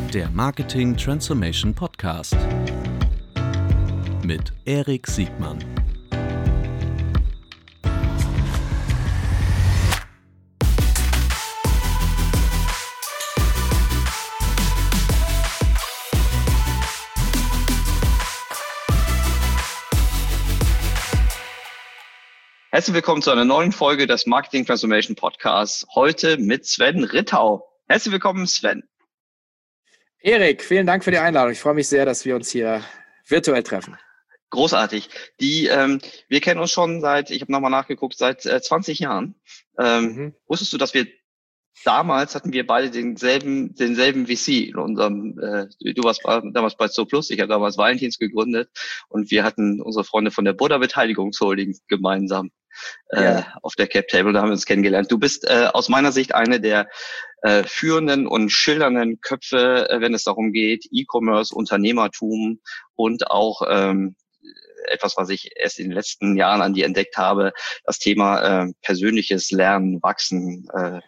Der Marketing Transformation Podcast mit Erik Siegmann. Herzlich willkommen zu einer neuen Folge des Marketing Transformation Podcasts. Heute mit Sven Rittau. Herzlich willkommen, Sven. Erik, vielen Dank für die Einladung. Ich freue mich sehr, dass wir uns hier virtuell treffen. Großartig. Wir kennen uns schon ich habe nochmal nachgeguckt, seit 20 Jahren. Wusstest du, dass damals hatten wir beide denselben VC in unserem, du warst damals bei Zooplus, ich habe damals Valentins gegründet und wir hatten unsere Freunde von der Buddha Beteiligungsholding gemeinsam auf der Cap Table, da haben wir uns kennengelernt. Du bist aus meiner Sicht eine der führenden und schildernden Köpfe, wenn es darum geht, E-Commerce, Unternehmertum und auch etwas, was ich erst in den letzten Jahren an dir entdeckt habe, das Thema persönliches Lernen, Wachsen,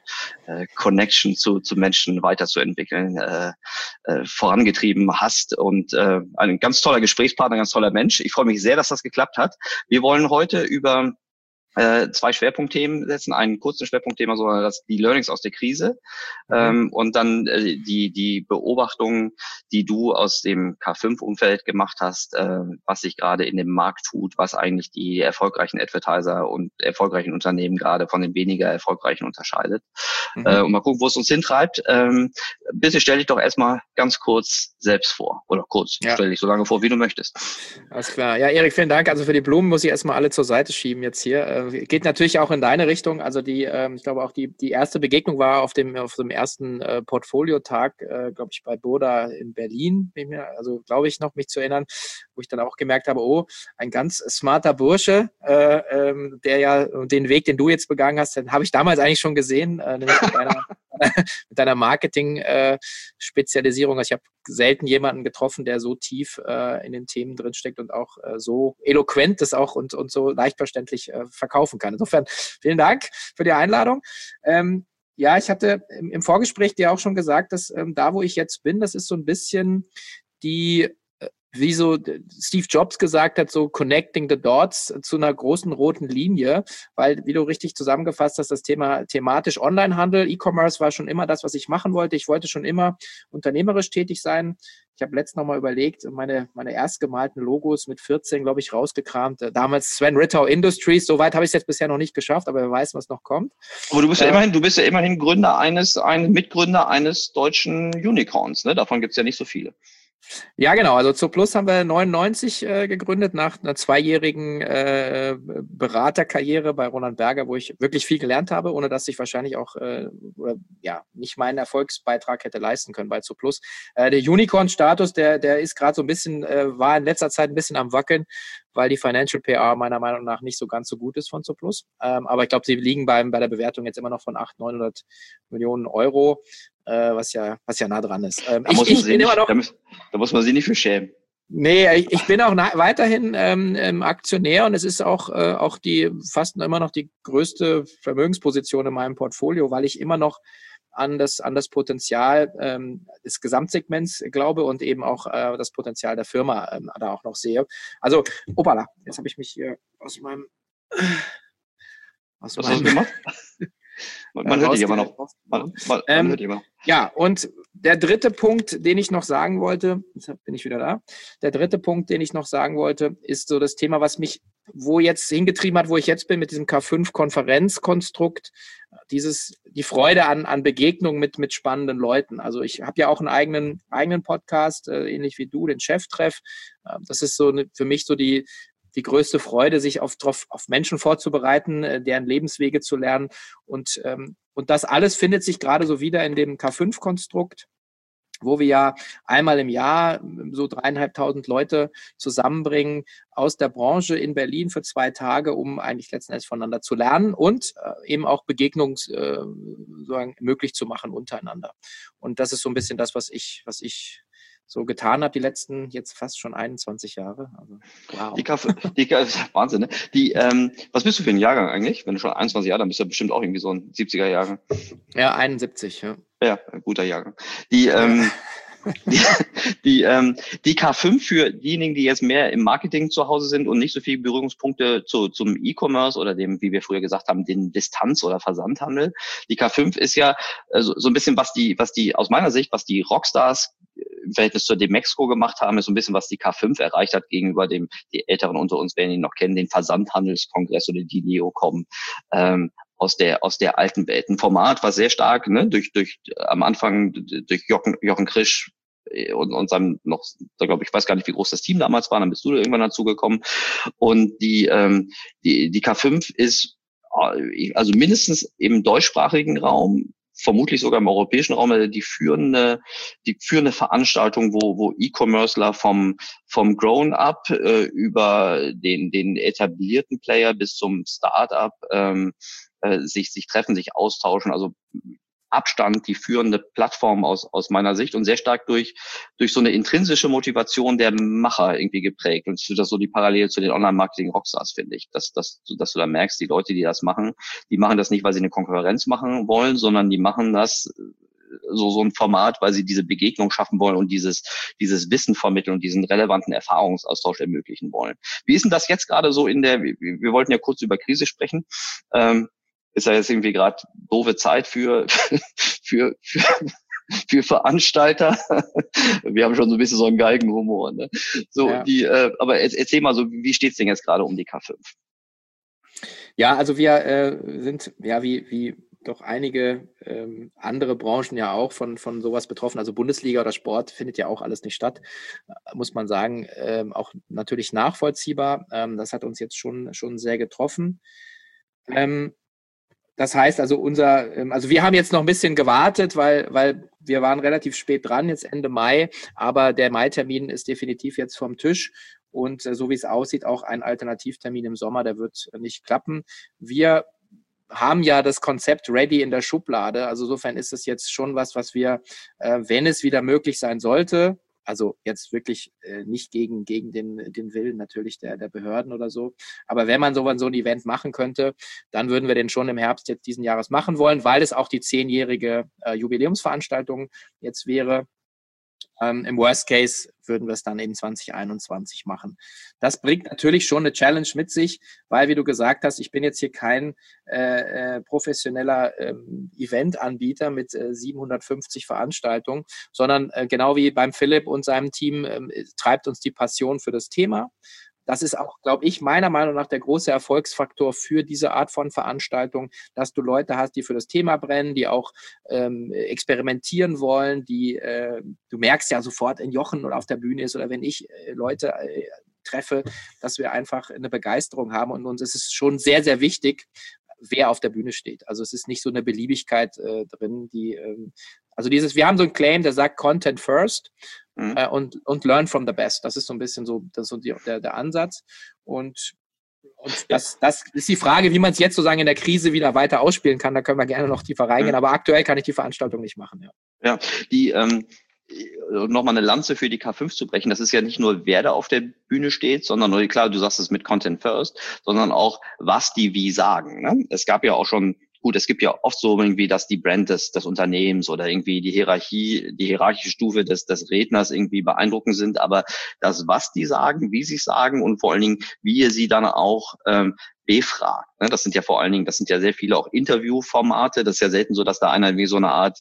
Connection zu Menschen weiterzuentwickeln, vorangetrieben hast und ein ganz toller Gesprächspartner, ganz toller Mensch. Ich freue mich sehr, dass das geklappt hat. Wir wollen heute über zwei Schwerpunktthemen setzen, einen kurzen Schwerpunktthema, sondern die Learnings aus der Krise und dann die Beobachtungen, die du aus dem K5-Umfeld gemacht hast, was sich gerade in dem Markt tut, was eigentlich die erfolgreichen Advertiser und erfolgreichen Unternehmen gerade von den weniger erfolgreichen unterscheidet. Und mal gucken, wo es uns hintreibt. Bitte stell dich doch erstmal ganz kurz selbst vor. Oder kurz, stell dich so lange vor, wie du möchtest. Alles klar. Ja, Erik, vielen Dank. Also für die Blumen muss ich erstmal alle zur Seite schieben jetzt hier. Geht natürlich auch in deine Richtung. Also ich glaube auch die erste Begegnung war auf dem ersten Portfoliotag, glaube ich, bei Buddha in Berlin, glaube ich noch, mich zu erinnern, wo ich dann auch gemerkt habe, oh, ein ganz smarter Bursche, der ja den Weg, den du jetzt begangen hast, den habe ich damals eigentlich schon gesehen, nämlich mit deiner Marketing-Spezialisierung. Also ich habe selten jemanden getroffen, der so tief in den Themen drinsteckt und auch so eloquent das auch und so leicht verständlich verkaufen kann. Insofern vielen Dank für die Einladung. Ja, ich hatte im Vorgespräch dir auch schon gesagt, dass da, wo ich jetzt bin, das ist so ein bisschen wie so Steve Jobs gesagt hat, so connecting the dots zu einer großen roten Linie, weil, wie du richtig zusammengefasst hast, das Thema thematisch Onlinehandel, E-Commerce war schon immer das, was ich machen wollte. Ich wollte schon immer unternehmerisch tätig sein. Ich habe letztens nochmal überlegt, meine erst gemalten Logos mit 14, glaube ich, rausgekramt. Damals Sven Rittau Industries, soweit habe ich es jetzt bisher noch nicht geschafft, aber wer weiß, was noch kommt. Aber du bist ja immerhin Mitgründer eines deutschen Unicorns, ne? Davon gibt es ja nicht so viele. Ja, genau. Also Zooplus haben wir 99 gegründet, nach einer zweijährigen Beraterkarriere bei Roland Berger, wo ich wirklich viel gelernt habe, ohne dass ich wahrscheinlich auch nicht meinen Erfolgsbeitrag hätte leisten können bei Zooplus. Der Unicorn-Status, der ist gerade so ein bisschen, war in letzter Zeit ein bisschen am Wackeln, weil die Financial PR meiner Meinung nach nicht so ganz so gut ist von Zooplus. Aber ich glaube, sie liegen bei der Bewertung jetzt immer noch von 800-900 Millionen Euro, was ja nah dran ist. Da muss man sie nicht für schämen. Nee, ich bin auch weiterhin Aktionär und es ist auch fast immer noch die größte Vermögensposition in meinem Portfolio, weil ich immer noch an das Potenzial des Gesamtsegments glaube und eben auch das Potenzial der Firma da auch noch sehe. Also, opala, jetzt habe ich mich hier aus meinem... Was hast du gemacht? Man hört dich aber noch. Man hört dich immer. Ja, und der dritte Punkt, den ich noch sagen wollte, jetzt bin ich wieder da, ist so das Thema, was mich wo jetzt hingetrieben hat, wo ich jetzt bin mit diesem K5-Konferenzkonstrukt, die Freude an Begegnungen mit spannenden Leuten. Also ich habe ja auch einen eigenen Podcast, ähnlich wie du, den Cheftreff. Das ist so für mich so die größte Freude, sich auf Menschen vorzubereiten, deren Lebenswege zu lernen. Und das alles findet sich gerade so wieder in dem K5-Konstrukt, wo wir ja einmal im Jahr so 3.500 Leute zusammenbringen aus der Branche in Berlin für 2 Tage, um eigentlich letzten Endes voneinander zu lernen und eben auch Begegnungen möglich zu machen untereinander. Und das ist so ein bisschen das, was ich so getan habe die letzten jetzt fast schon 21 Jahre. Also, wow. Wahnsinn, ne? Was bist du für ein Jahrgang eigentlich? Wenn du schon 21 Jahre, dann bist du bestimmt auch irgendwie so ein 70er-Jahrgang. Ja, 71, ja. Ja, ein guter Jahrgang. Die K5 für diejenigen, die jetzt mehr im Marketing zu Hause sind und nicht so viele Berührungspunkte zum E-Commerce oder dem, wie wir früher gesagt haben, den Distanz- oder Versandhandel. Die K5 ist ja so ein bisschen, was die aus meiner Sicht, was die Rockstars im Verhältnis zur Demexco gemacht haben, ist so ein bisschen, was die K5 erreicht hat gegenüber die Älteren unter uns werden ihn noch kennen, den Versandhandelskongress oder die Neocom, aus der alten Welt. Ein Format, was sehr stark, ne, durch am Anfang durch Jochen Krisch und seinem noch, da glaube ich, weiß gar nicht, wie groß das Team damals war, dann bist du irgendwann dazu gekommen. Und die K5 ist also mindestens im deutschsprachigen Raum, vermutlich sogar im europäischen Raum, die führende Veranstaltung, wo E-Commercer vom Grown-up über den etablierten Player bis zum Start-up sich treffen, sich austauschen, also Abstand die führende Plattform aus meiner Sicht und sehr stark durch so eine intrinsische Motivation der Macher irgendwie geprägt. Und das ist so die Parallele zu den Online-Marketing-Rockstars, finde ich, dass du da merkst, die Leute, die das machen, die machen das nicht, weil sie eine Konkurrenz machen wollen, sondern die machen das so ein Format, weil sie diese Begegnung schaffen wollen und dieses Wissen vermitteln und diesen relevanten Erfahrungsaustausch ermöglichen wollen. Wie ist denn das jetzt gerade so wir wollten ja kurz über Krise sprechen, ist ja jetzt irgendwie gerade doofe Zeit für Veranstalter. Wir haben schon so ein bisschen so einen Galgenhumor, ne? So, ja. Aber erzähl mal so, wie steht's denn jetzt gerade um die K5? Ja, also wir sind, ja, wie doch einige andere Branchen ja auch von sowas betroffen. Also Bundesliga oder Sport findet ja auch alles nicht statt, muss man sagen. Auch natürlich nachvollziehbar. Das hat uns jetzt schon sehr getroffen. Das heißt also wir haben jetzt noch ein bisschen gewartet, weil wir waren relativ spät dran, jetzt Ende Mai, aber der Mai-Termin ist definitiv jetzt vom Tisch und so wie es aussieht, auch ein Alternativtermin im Sommer, der wird nicht klappen. Wir haben ja das Konzept ready in der Schublade, also insofern ist es jetzt schon was wir, wenn es wieder möglich sein sollte, also jetzt wirklich nicht gegen den Willen natürlich der Behörden oder so. Aber wenn man so ein Event machen könnte, dann würden wir den schon im Herbst jetzt diesen Jahres machen wollen, weil es auch die 10-jährige Jubiläumsveranstaltung jetzt wäre. Im Worst Case würden wir es dann in 2021 machen. Das bringt natürlich schon eine Challenge mit sich, weil, wie du gesagt hast, ich bin jetzt hier kein professioneller Eventanbieter mit 750 Veranstaltungen, sondern genau wie beim Philipp und seinem Team treibt uns die Passion für das Thema. Das ist auch, glaube ich, meiner Meinung nach der große Erfolgsfaktor für diese Art von Veranstaltung, dass du Leute hast, die für das Thema brennen, die auch experimentieren wollen, du merkst ja sofort, in Jochen oder auf der Bühne ist oder wenn ich Leute treffe, dass wir einfach eine Begeisterung haben und uns ist es schon sehr, sehr wichtig, wer auf der Bühne steht. Also es ist nicht so eine Beliebigkeit drin, wir haben so einen Claim, der sagt Content first. Und learn from the best. Das ist so ein bisschen der Ansatz. Und das ist die Frage, wie man es jetzt sozusagen in der Krise wieder weiter ausspielen kann. Da können wir gerne noch tiefer reingehen. Aber aktuell kann ich die Veranstaltung nicht machen. Ja, nochmal eine Lanze für die K5 zu brechen. Das ist ja nicht nur, wer da auf der Bühne steht, sondern, klar, du sagst es mit Content first, sondern auch, was die wie sagen. Ne? Es gab ja auch schon gut, es gibt ja oft so irgendwie, dass die Brand des Unternehmens oder irgendwie die hierarchische Stufe des Redners irgendwie beeindruckend sind, aber das, was die sagen, wie sie es sagen und vor allen Dingen, wie ihr sie dann auch befragt. Ne? Das sind ja sehr viele auch Interviewformate. Das ist ja selten so, dass da einer wie so eine Art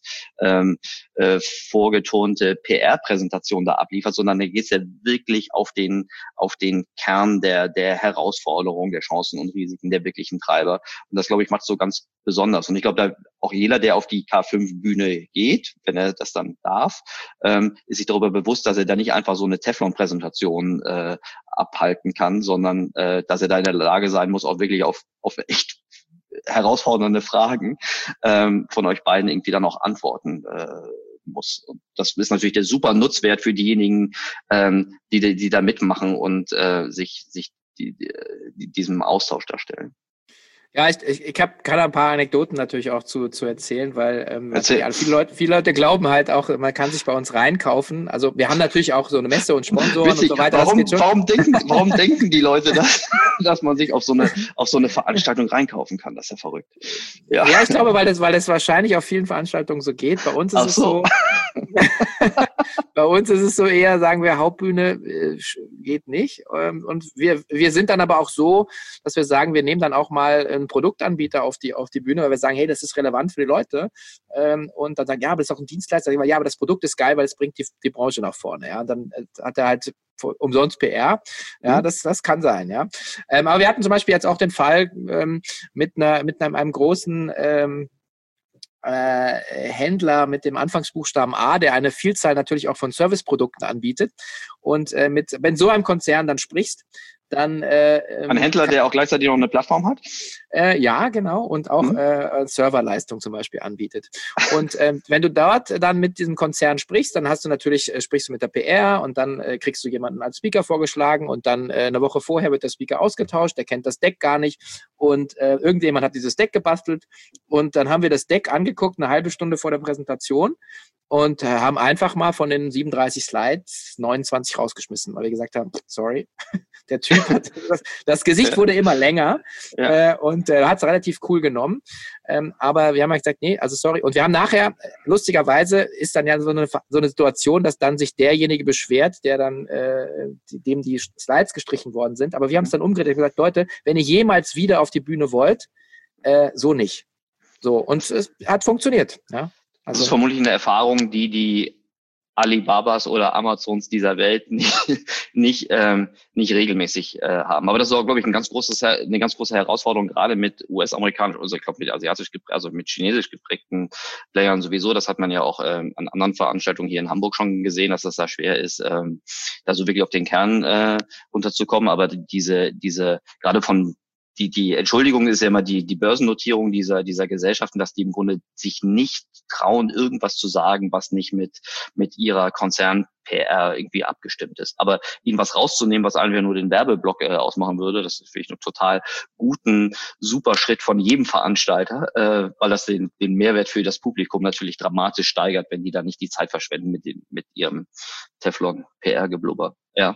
vorgetonte PR-Präsentation da abliefert, sondern da geht es ja wirklich auf den Kern der Herausforderung, der Chancen und Risiken der wirklichen Treiber. Und das, glaube ich, macht es so ganz besonders. Und ich glaube, da auch jeder, der auf die K5-Bühne geht, wenn er das dann darf, ist sich darüber bewusst, dass er da nicht einfach so eine Teflon-Präsentation abhalten kann, sondern dass er da in der Lage sein muss, auch wirklich auf echt herausfordernde Fragen von euch beiden irgendwie dann auch antworten muss. Und das ist natürlich der super Nutzwert für diejenigen, die da mitmachen und sich diesem Austausch darstellen. Ja, ich kann ein paar Anekdoten natürlich auch zu erzählen, weil viele Leute glauben halt auch, man kann sich bei uns reinkaufen. Also wir haben natürlich auch so eine Messe und Sponsoren und so weiter. Warum denken die Leute, dass man sich auf so eine Veranstaltung reinkaufen kann? Das ist ja verrückt. Ja, ich glaube, weil das wahrscheinlich auf vielen Veranstaltungen so geht. Bei uns ist es so. Bei uns ist es so eher, sagen wir, Hauptbühne geht nicht. Und wir sind dann aber auch so, dass wir sagen, wir nehmen dann auch mal einen Produktanbieter auf die Bühne, weil wir sagen, hey, das ist relevant für die Leute. Und dann sagen, ja, aber das ist auch ein Dienstleister. Ja, aber das Produkt ist geil, weil es bringt die Branche nach vorne. Ja, und dann hat er halt umsonst PR. Ja, das kann sein, ja. Aber wir hatten zum Beispiel jetzt auch den Fall mit einem großen Händler mit dem Anfangsbuchstaben A, der eine Vielzahl natürlich auch von Serviceprodukten anbietet. Und wenn so einem Konzern dann sprichst, dann ein Händler, der auch gleichzeitig noch eine Plattform hat? Ja, genau. Und auch Serverleistung zum Beispiel anbietet. Und wenn du dort dann mit diesem Konzern sprichst, dann sprichst du mit der PR und dann kriegst du jemanden als Speaker vorgeschlagen und dann eine Woche vorher wird der Speaker ausgetauscht, der kennt das Deck gar nicht und irgendjemand hat dieses Deck gebastelt und dann haben wir das Deck angeguckt, eine halbe Stunde vor der Präsentation und haben einfach mal von den 37 Slides 29 rausgeschmissen, weil wir gesagt haben, sorry, der Typ hat, das Gesicht wurde immer länger und hat es relativ cool genommen. Aber wir haben halt gesagt, nee, also sorry. Und wir haben nachher, lustigerweise, ist dann ja so eine Situation, dass dann sich derjenige beschwert, der dann, dem die Slides gestrichen worden sind. Aber wir haben es dann umgedreht und gesagt, Leute, wenn ihr jemals wieder auf die Bühne wollt, so nicht. So, und es hat funktioniert. Ja? Das ist vermutlich eine Erfahrung, die Alibabas oder Amazons dieser Welt nicht regelmäßig haben. Aber das ist auch, glaube ich, eine ganz große Herausforderung, gerade mit US-amerikanisch, also ich glaube mit asiatisch, also mit chinesisch geprägten Playern sowieso. Das hat man ja auch an anderen Veranstaltungen hier in Hamburg schon gesehen, dass das da schwer ist, da so wirklich auf den Kern runterzukommen. Aber diese gerade von die Entschuldigung ist ja immer die Börsennotierung dieser Gesellschaften, dass die im Grunde sich nicht trauen, irgendwas zu sagen, was nicht mit ihrer Konzern-PR irgendwie abgestimmt ist. Aber ihnen was rauszunehmen, was einfach nur den Werbeblock ausmachen würde, das ist wirklich einen total guten, super Schritt von jedem Veranstalter, weil das den Mehrwert für das Publikum natürlich dramatisch steigert, wenn die da nicht die Zeit verschwenden mit ihrem Teflon-PR-Geblubber. Ja,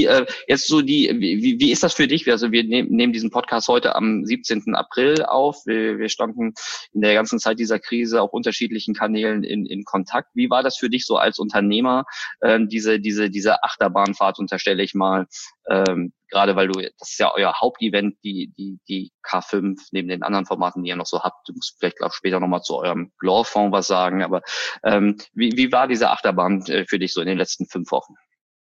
wie ist das für dich? Also wir nehmen diesen Podcast heute am 17. April auf. Wir standen in der ganzen Zeit dieser Krise auf unterschiedlichen Kanälen in Kontakt. Wie war das für dich so als Unternehmer, diese Achterbahnfahrt, unterstelle ich mal, gerade weil das ist ja euer Hauptevent, die K5, neben den anderen Formaten, die ihr noch so habt. Du musst vielleicht auch später nochmal zu eurem Glore-Fonds was sagen, aber wie war diese Achterbahn für dich so in den letzten 5 Wochen?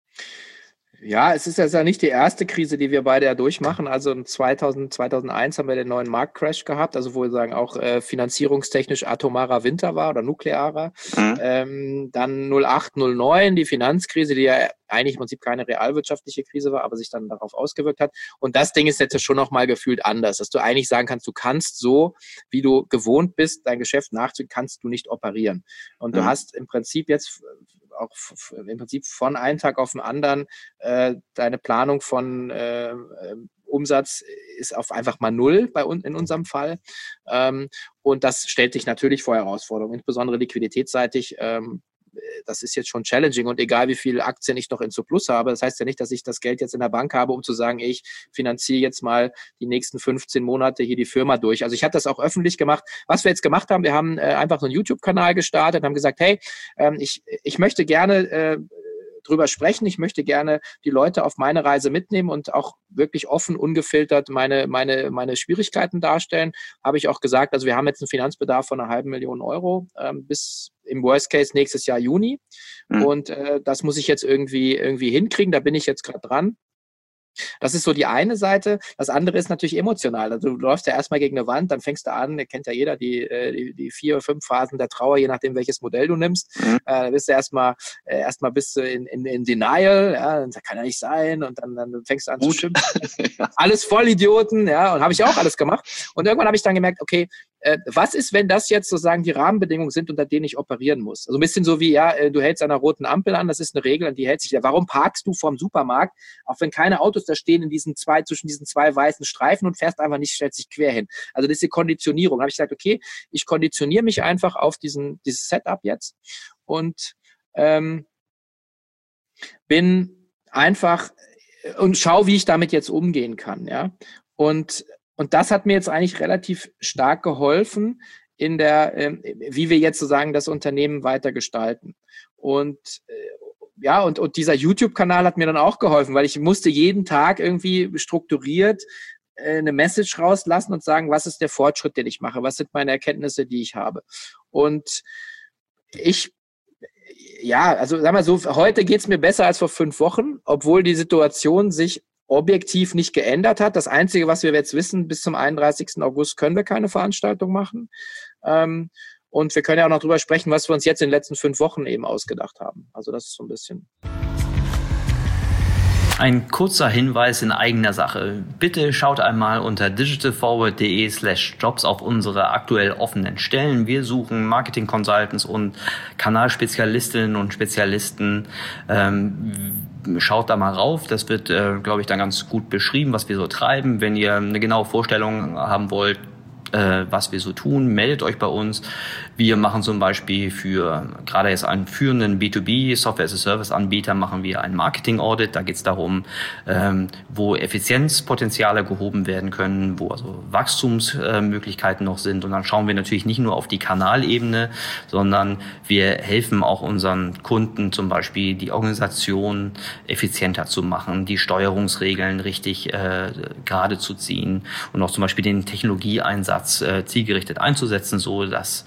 Ja, es ist ja nicht die erste Krise, die wir beide ja durchmachen. Also 2001 haben wir den neuen Marktcrash gehabt, also wo wir sagen auch finanzierungstechnisch atomarer Winter war oder nuklearer. Dann 08, 09 die Finanzkrise, die ja eigentlich im Prinzip keine realwirtschaftliche Krise war, aber sich dann darauf ausgewirkt hat. Und das Ding ist jetzt schon nochmal gefühlt anders, dass du eigentlich sagen kannst, du kannst so, wie du gewohnt bist, dein Geschäft nachzugehen, kannst du nicht operieren. Und du hast im Prinzip jetzt auch von einem Tag auf den anderen deine Planung von Umsatz ist auf einfach mal 0 bei uns in unserem Fall. Und das stellt dich natürlich vor Herausforderungen, insbesondere liquiditätsseitig. Das ist jetzt schon challenging und egal wie viele Aktien ich noch in Surplus habe, das heißt ja nicht, dass ich das Geld jetzt in der Bank habe, um zu sagen, ich finanziere jetzt mal die nächsten 15 Monate hier die Firma durch. Also ich habe das auch öffentlich gemacht. Was wir jetzt gemacht haben, wir haben einfach so einen YouTube-Kanal gestartet, haben gesagt, hey, ich möchte gerne drüber sprechen. Ich möchte gerne die Leute auf meine Reise mitnehmen und auch wirklich offen, ungefiltert meine Schwierigkeiten darstellen. Habe ich auch gesagt, also wir haben jetzt einen Finanzbedarf von 500.000 Euro bis im Worst Case nächstes Jahr Juni. Und das muss ich jetzt irgendwie hinkriegen. Da bin ich jetzt gerade dran. Das ist so die eine Seite. Das andere ist natürlich emotional. Also du läufst ja erstmal gegen eine Wand, dann fängst du an, kennt ja jeder die 4 oder 5 Phasen der Trauer, je nachdem, welches Modell du nimmst. Dann bist du erstmal bist du in Denial, ja, das kann ja nicht sein. Und dann fängst du an zu schimpfen. Alles Vollidioten, ja, und habe ich auch alles gemacht. Und irgendwann habe ich dann gemerkt, okay, was ist, wenn das jetzt sozusagen die Rahmenbedingungen sind, unter denen ich operieren muss? Also ein bisschen so wie, ja, du hältst an einer roten Ampel an, das ist eine Regel, an die hält sich ja. Warum parkst du vorm Supermarkt, auch wenn keine Autos da stehen, zwischen diesen 2 weißen Streifen und fährst einfach nicht, stellst dich quer hin? Also das ist die Konditionierung. Da habe ich gesagt, okay, ich konditioniere mich einfach auf dieses Setup jetzt und bin einfach und schau, wie ich damit jetzt umgehen kann, ja. Und das hat mir jetzt eigentlich relativ stark geholfen in wie wir jetzt sozusagen das Unternehmen weiter gestalten. Und ja, und dieser YouTube-Kanal hat mir dann auch geholfen, weil ich musste jeden Tag irgendwie strukturiert eine Message rauslassen und sagen, was ist der Fortschritt, den ich mache, was sind meine Erkenntnisse, die ich habe. Und also sag mal so, heute geht's mir besser als vor 5 Wochen, obwohl die Situation sich objektiv nicht geändert hat. Das Einzige, was wir jetzt wissen, bis zum 31. August können wir keine Veranstaltung machen. Und wir können ja auch noch drüber sprechen, was wir uns jetzt in den letzten 5 Wochen eben ausgedacht haben. Also das ist so ein bisschen... Ein kurzer Hinweis in eigener Sache. Bitte schaut einmal unter digitalforward.de/jobs auf unsere aktuell offenen Stellen. Wir suchen Marketing Consultants und Kanalspezialistinnen und Spezialisten. Schaut da mal rauf. Das wird, glaube ich, dann ganz gut beschrieben, was wir so treiben. Wenn ihr eine genaue Vorstellung haben wollt, was wir so tun, meldet euch bei uns. Wir machen zum Beispiel für gerade jetzt einen führenden B2B Software-as-a-Service-Anbieter machen wir ein Marketing-Audit. Da geht es darum, wo Effizienzpotenziale gehoben werden können, wo also Wachstumsmöglichkeiten noch sind. Und dann schauen wir natürlich nicht nur auf die Kanalebene, sondern wir helfen auch unseren Kunden zum Beispiel die Organisation effizienter zu machen, die Steuerungsregeln richtig gerade zu ziehen und auch zum Beispiel den Technologieeinsatz zielgerichtet einzusetzen, so dass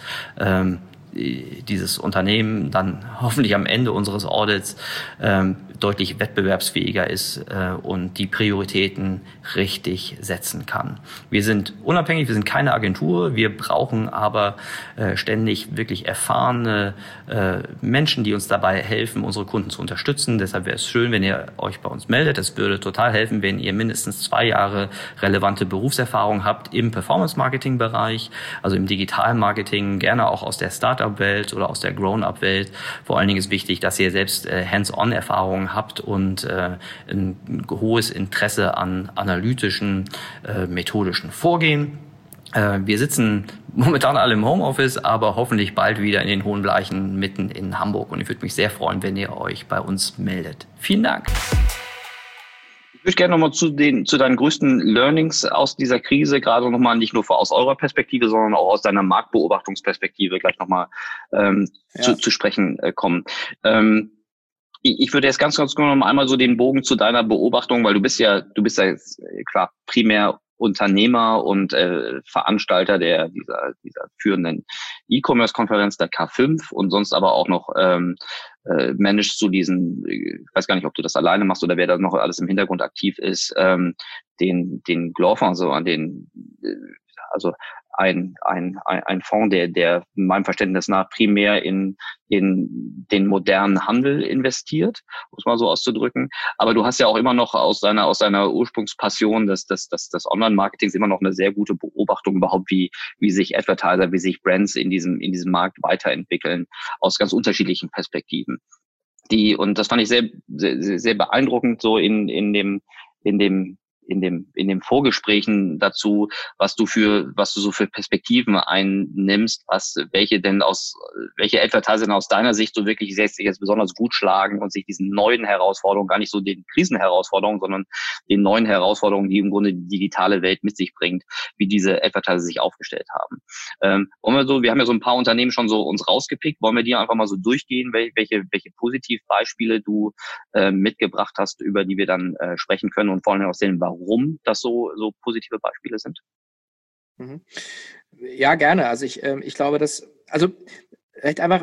dieses Unternehmen dann hoffentlich am Ende unseres Audits deutlich wettbewerbsfähiger ist und die Prioritäten richtig setzen kann. Wir sind unabhängig, wir sind keine Agentur, wir brauchen aber ständig wirklich erfahrene Menschen, die uns dabei helfen, unsere Kunden zu unterstützen. Deshalb wäre es schön, wenn ihr euch bei uns meldet. Es würde total helfen, wenn ihr mindestens 2 Jahre relevante Berufserfahrung habt im Performance-Marketing-Bereich, also im Digital-Marketing, gerne auch aus der Startup-Welt oder aus der Grown-up-Welt. Vor allen Dingen ist wichtig, dass ihr selbst Hands-on-Erfahrungen habt und ein hohes Interesse an analytischen, methodischen Vorgehen. Wir sitzen momentan alle im Homeoffice, aber hoffentlich bald wieder in den Hohen Bleichen mitten in Hamburg. Und ich würde mich sehr freuen, wenn ihr euch bei uns meldet. Vielen Dank. Ich würde gerne nochmal zu deinen größten Learnings aus dieser Krise, gerade nochmal nicht nur aus eurer Perspektive, sondern auch aus deiner Marktbeobachtungsperspektive gleich nochmal zu sprechen kommen. Ich würde jetzt ganz kurz noch einmal so den Bogen zu deiner Beobachtung, weil du bist ja jetzt, klar primär Unternehmer und Veranstalter dieser führenden E-Commerce-Konferenz der K5 und sonst aber auch noch managst du diesen, ich weiß gar nicht, ob du das alleine machst oder wer da noch alles im Hintergrund aktiv ist, den Glorfonds, also also ein Fonds, der meinem Verständnis nach primär in den modernen Handel investiert, um es mal so auszudrücken. Aber du hast ja auch immer noch aus deiner Ursprungspassion des Online-Marketings immer noch eine sehr gute Beobachtung überhaupt, wie sich Advertiser, wie sich Brands in diesem Markt weiterentwickeln, aus ganz unterschiedlichen Perspektiven. Und das fand ich sehr, sehr, sehr beeindruckend so in den Vorgesprächen dazu, was du so für Perspektiven einnimmst, welche Advertiser denn aus deiner Sicht so wirklich jetzt besonders gut schlagen und sich diesen neuen Herausforderungen, gar nicht so den Krisenherausforderungen, sondern den neuen Herausforderungen, die im Grunde die digitale Welt mit sich bringt, wie diese Advertiser sich aufgestellt haben. Wir haben ja so ein paar Unternehmen schon so uns rausgepickt, wollen wir die einfach mal so durchgehen, welche Positivbeispiele du mitgebracht hast, über die wir dann sprechen können und vor allem aus denen, warum das so positive Beispiele sind? Ja, gerne. Also ich glaube, vielleicht einfach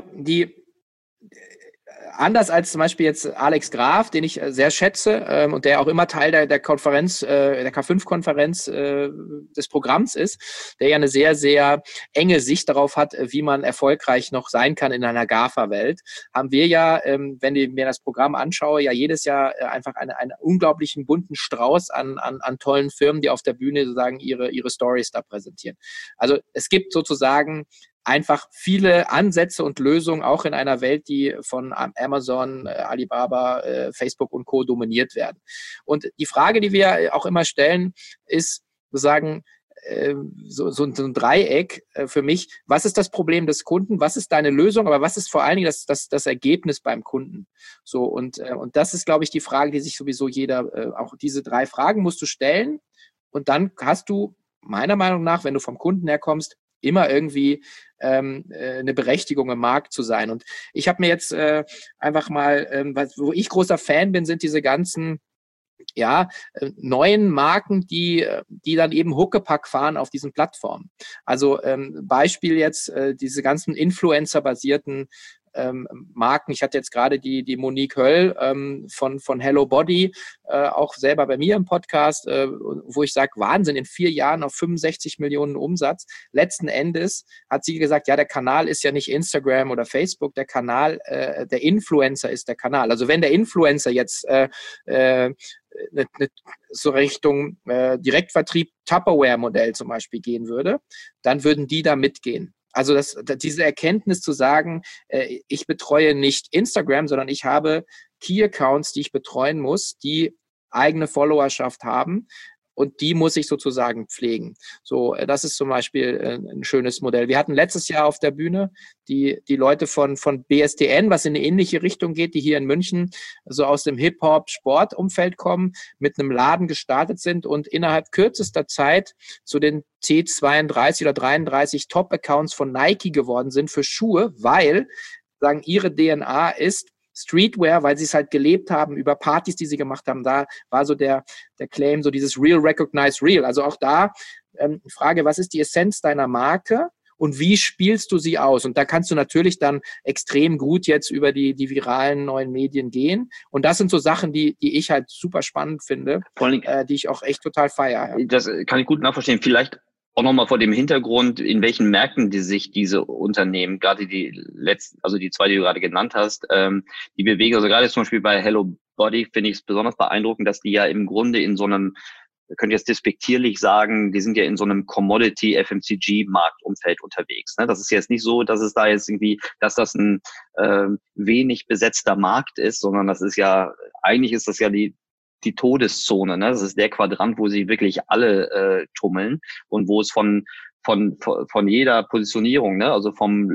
anders als zum Beispiel jetzt Alex Graf, den ich sehr schätze und der auch immer Teil der Konferenz, der K5-Konferenz des Programms ist, der ja eine sehr, sehr enge Sicht darauf hat, wie man erfolgreich noch sein kann in einer GAFA-Welt, haben wir ja, wenn ich mir das Programm anschaue, ja jedes Jahr einfach einen unglaublichen bunten Strauß an tollen Firmen, die auf der Bühne sozusagen ihre Stories da präsentieren. Also es gibt sozusagen einfach viele Ansätze und Lösungen, auch in einer Welt, die von Amazon, Alibaba, Facebook und Co. dominiert werden. Und die Frage, die wir auch immer stellen, ist sozusagen so ein Dreieck für mich. Was ist das Problem des Kunden? Was ist deine Lösung? Aber was ist vor allen Dingen das Ergebnis beim Kunden? So, und das ist, glaube ich, die Frage, die sich sowieso jeder, auch diese 3 Fragen musst du stellen. Und dann hast du, meiner Meinung nach, wenn du vom Kunden herkommst, immer irgendwie eine Berechtigung im Markt zu sein. Und ich habe mir jetzt einfach mal, wo ich großer Fan bin, sind diese ganzen neuen Marken, die dann eben Huckepack fahren auf diesen Plattformen. Also Beispiel jetzt diese ganzen Influencer-basierten Marken. Ich hatte jetzt gerade die Monique Höll von Hello Body auch selber bei mir im Podcast, wo ich sage, Wahnsinn, in 4 Jahren auf 65 Millionen Umsatz. Letzten Endes hat sie gesagt, ja, der Kanal ist ja nicht Instagram oder Facebook, der Kanal, der Influencer ist der Kanal. Also wenn der Influencer jetzt so Richtung Direktvertrieb Tupperware-Modell zum Beispiel gehen würde, dann würden die da mitgehen. Also diese Erkenntnis zu sagen, ich betreue nicht Instagram, sondern ich habe Key-Accounts, die ich betreuen muss, die eigene Followerschaft haben. Und die muss ich sozusagen pflegen. So, das ist zum Beispiel ein schönes Modell. Wir hatten letztes Jahr auf der Bühne die Leute von BSDN, was in eine ähnliche Richtung geht, die hier in München so aus dem Hip-Hop-Sport-Umfeld kommen, mit einem Laden gestartet sind und innerhalb kürzester Zeit zu den T32 oder 33 Top-Accounts von Nike geworden sind für Schuhe, weil, sagen, ihre DNA ist Streetwear, weil sie es halt gelebt haben über Partys, die sie gemacht haben. Da war so der Claim, so dieses Real Recognize Real. Also auch da Frage, was ist die Essenz deiner Marke und wie spielst du sie aus? Und da kannst du natürlich dann extrem gut jetzt über die viralen neuen Medien gehen. Und das sind so Sachen, die ich halt super spannend finde, die ich auch echt total feiere. Ja. Das kann ich gut nachvollziehen. Vielleicht auch nochmal vor dem Hintergrund, in welchen Märkten die sich diese Unternehmen, gerade die letzten, also die 2, die du gerade genannt hast, die bewegen. Also gerade zum Beispiel bei Hello Body finde ich es besonders beeindruckend, dass die ja im Grunde in so einem, wir können jetzt despektierlich sagen, die sind ja in so einem Commodity-FMCG-Marktumfeld unterwegs. Ne? Das ist jetzt nicht so, dass es da jetzt irgendwie, dass das ein wenig besetzter Markt ist, sondern das ist ja, eigentlich ist das ja die Todeszone, ne? Das ist der Quadrant, wo sie wirklich alle tummeln und wo es von jeder Positionierung, ne? Also vom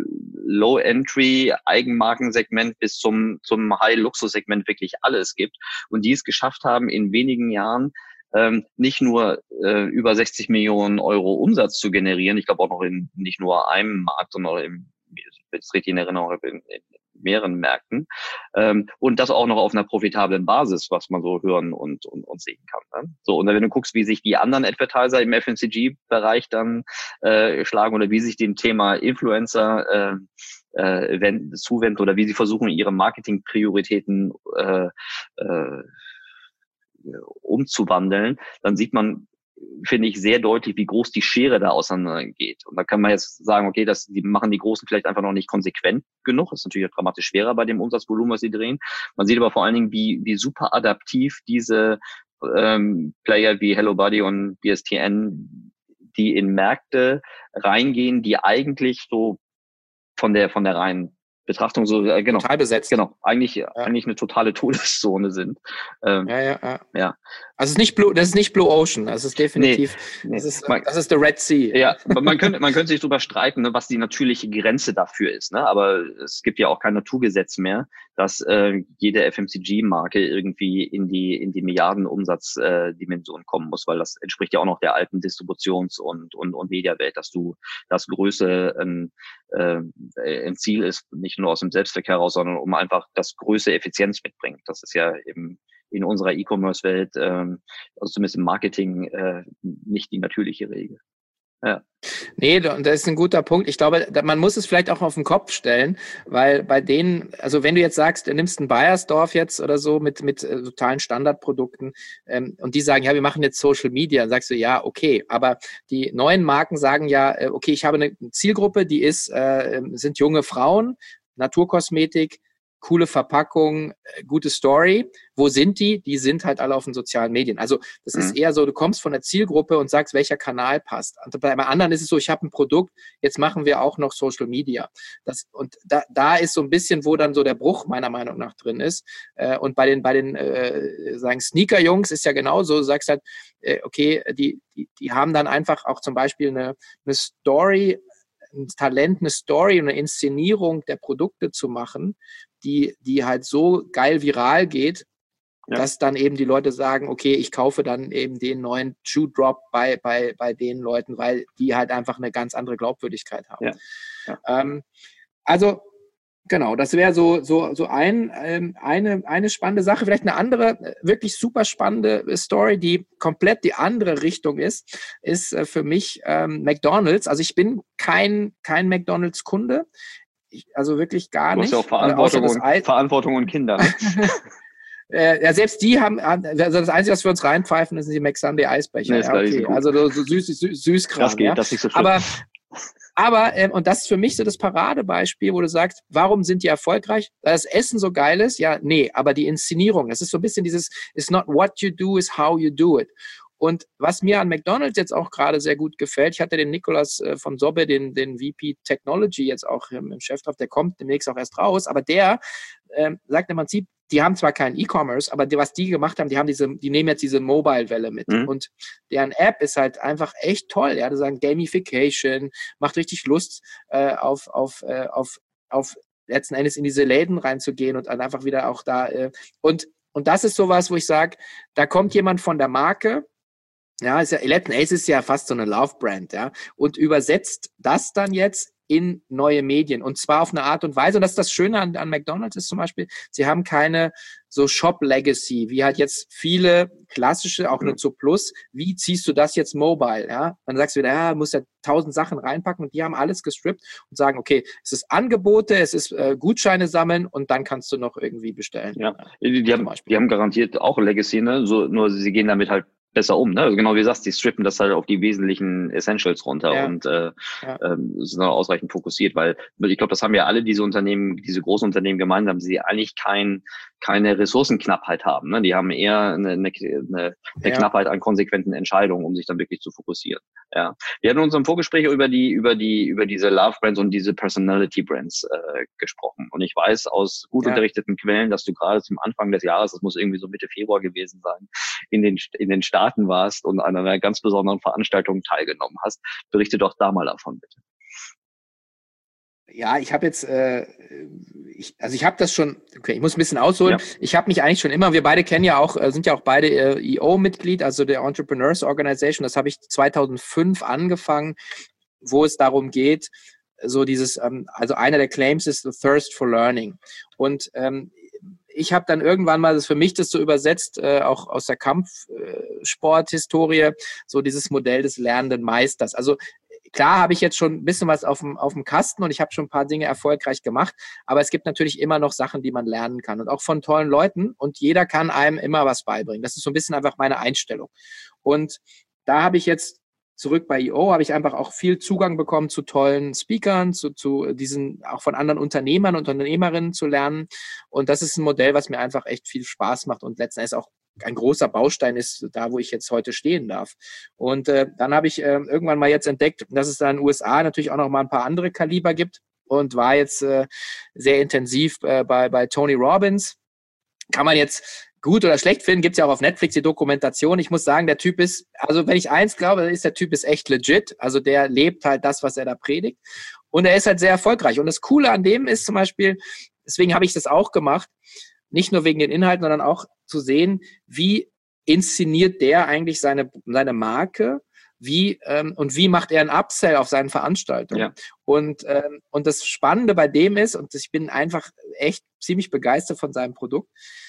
Low-Entry-Eigenmarkensegment bis zum High-Luxus-Segment wirklich alles gibt und die es geschafft haben, in wenigen Jahren nicht nur über 60 Millionen Euro Umsatz zu generieren, ich glaube auch noch in nicht nur einem Markt, sondern auch wenn ich es richtig in Erinnerung habe, in mehreren Märkten und das auch noch auf einer profitablen Basis, was man so hören und sehen kann. Ne? So, und wenn du guckst, wie sich die anderen Advertiser im FMCG-Bereich dann schlagen oder wie sich dem Thema Influencer zuwenden oder wie sie versuchen, ihre Marketing-Prioritäten umzuwandeln, dann sieht man, finde ich, sehr deutlich, wie groß die Schere da auseinandergeht. Und da kann man jetzt sagen, okay, die machen die Großen vielleicht einfach noch nicht konsequent genug. Das ist natürlich auch dramatisch schwerer bei dem Umsatzvolumen, was sie drehen. Man sieht aber vor allen Dingen, wie super adaptiv diese Player wie Hello Body und BSTN, die in Märkte reingehen, die eigentlich so von der reinen Betrachtung so genau total besetzt. Genau, eigentlich eine totale Todeszone sind. Ja. Also das ist nicht Blue Ocean, das ist definitiv, nee. Das ist the Red Sea. Ja, man könnte sich drüber streiten, ne, was die natürliche Grenze dafür ist, ne? Aber es gibt ja auch kein Naturgesetz mehr, dass jede FMCG-Marke irgendwie in die Milliardenumsatzdimension kommen muss, weil das entspricht ja auch noch der alten Distributions- und Mediawelt, dass Größe ein Ziel ist, nicht nur aus dem Selbstzweck heraus, sondern um einfach das größte Effizienz mitbringt. Das ist ja eben in unserer E-Commerce-Welt, also zumindest im Marketing, nicht die natürliche Regel. Ja. Nee, das ist ein guter Punkt. Ich glaube, man muss es vielleicht auch auf den Kopf stellen, weil bei denen, also wenn du jetzt sagst, du nimmst ein Bayersdorf jetzt oder so mit totalen Standardprodukten und die sagen, ja, wir machen jetzt Social Media, dann sagst du, ja, okay, aber die neuen Marken sagen ja, okay, ich habe eine Zielgruppe, die sind junge Frauen, Naturkosmetik, coole Verpackung, gute Story. Wo sind die? Die sind halt alle auf den sozialen Medien. Also das ist eher so, du kommst von der Zielgruppe und sagst, welcher Kanal passt. Und bei anderen ist es so, ich habe ein Produkt, jetzt machen wir auch noch Social Media. Da ist so ein bisschen, wo dann so der Bruch meiner Meinung nach drin ist. Und bei den sagen Sneaker-Jungs ist ja genauso, du sagst halt, okay, die haben dann einfach auch zum Beispiel eine Story, ein Talent, eine Story und eine Inszenierung der Produkte zu machen, die halt so geil viral geht, dass dann eben die Leute sagen, okay, ich kaufe dann eben den neuen Shoe Drop bei den Leuten, weil die halt einfach eine ganz andere Glaubwürdigkeit haben. Also genau, das wäre so eine spannende Sache. Vielleicht eine andere, wirklich super spannende Story, die komplett die andere Richtung ist für mich McDonald's. Also ich bin kein McDonald's-Kunde. Also wirklich gar nicht. Du hast ja auch Verantwortung und Kinder. Ne? Ja, selbst die haben, also das Einzige, was wir uns reinpfeifen, sind die McSunday Eisbecher. Nee, okay. Also so Süßkram. Das geht, das ist nicht so schlimm. Aber und das ist für mich so das Paradebeispiel, wo du sagst, warum sind die erfolgreich? Weil das Essen so geil ist? Ja, nee, aber die Inszenierung, das ist so ein bisschen dieses, it's not what you do, it's how you do it. Und was mir an McDonald's jetzt auch gerade sehr gut gefällt, ich hatte den Nicolas von Sobbe, den VP Technology jetzt auch im Chef drauf, der kommt demnächst auch erst raus, aber der sagt im Prinzip, die haben zwar keinen E-Commerce, aber was die gemacht haben, die nehmen jetzt diese Mobile-Welle mit. Und deren App ist halt einfach echt toll. Ja, die sagen Gamification, macht richtig Lust, auf letzten Endes in diese Läden reinzugehen und dann einfach wieder auch da. Und das ist sowas, wo ich sage, da kommt jemand von der Marke, ja, letzten Endes ist ja fast so eine Love-Brand, ja, und übersetzt das dann jetzt in neue Medien und zwar auf eine Art und Weise, und das ist das Schöne an McDonald's ist zum Beispiel, sie haben keine so Shop-Legacy, wie halt jetzt viele klassische, auch nur zu Plus, wie ziehst du das jetzt mobile, ja, dann sagst du wieder, ja, musst ja 1000 Sachen reinpacken und die haben alles gestrippt und sagen, okay, es ist Angebote, es ist Gutscheine sammeln und dann kannst du noch irgendwie bestellen. Ja, die haben garantiert auch Legacy, ne, so, nur sie gehen damit halt besser um, ne? Also genau wie du sagst, die strippen das halt auf die wesentlichen Essentials runter und sind dann ausreichend fokussiert, weil ich glaube, das haben ja alle diese Unternehmen, diese großen Unternehmen gemeinsam, die eigentlich keine Ressourcenknappheit haben, ne? Die haben eher eine Knappheit an konsequenten Entscheidungen, um sich dann wirklich zu fokussieren. Ja, wir hatten in unserem Vorgespräch über diese Love Brands und diese Personality Brands gesprochen und ich weiß aus gut unterrichteten Quellen, dass du gerade zum Anfang des Jahres, das muss irgendwie so Mitte Februar gewesen sein, in den Staaten warst und an einer ganz besonderen Veranstaltung teilgenommen hast. Berichte doch da mal davon, bitte. Ja, ich habe jetzt, ich habe das schon, okay, ich muss ein bisschen ausholen. Ja. Ich habe mich eigentlich schon immer, wir beide kennen ja auch, sind ja auch beide EO-Mitglied, also der Entrepreneurs Organization. Das habe ich 2005 angefangen, wo es darum geht, so dieses, also einer der Claims ist the thirst for learning. Und ich habe dann irgendwann mal für mich das so übersetzt, auch aus der Kampfsporthistorie, so dieses Modell des lernenden Meisters. Also klar habe ich jetzt schon ein bisschen was auf dem Kasten und ich habe schon ein paar Dinge erfolgreich gemacht, aber es gibt natürlich immer noch Sachen, die man lernen kann und auch von tollen Leuten und jeder kann einem immer was beibringen. Das ist so ein bisschen einfach meine Einstellung. Und da habe ich jetzt zurück bei EO, habe ich einfach auch viel Zugang bekommen zu tollen Speakern, zu diesen, auch von anderen Unternehmern und Unternehmerinnen zu lernen. Und das ist ein Modell, was mir einfach echt viel Spaß macht und letzten Endes auch ein großer Baustein ist, da wo ich jetzt heute stehen darf. Und dann habe ich irgendwann mal jetzt entdeckt, dass es da in den USA natürlich auch noch mal ein paar andere Kaliber gibt und war jetzt sehr intensiv bei Tony Robbins. Kann man jetzt gut oder schlecht finden, gibt's ja auch auf Netflix die Dokumentation. Ich muss sagen, der Typ ist, also wenn ich eins glaube, dann ist der Typ ist echt legit. Also der lebt halt das, was er da predigt. Und er ist halt sehr erfolgreich. Und das Coole an dem ist zum Beispiel, deswegen habe ich das auch gemacht, nicht nur wegen den Inhalten, sondern auch zu sehen, wie inszeniert der eigentlich seine Marke, und wie macht er einen Upsell auf seinen Veranstaltungen. Ja. Und das Spannende bei dem ist, und ich bin einfach echt ziemlich begeistert von seinem Produkt,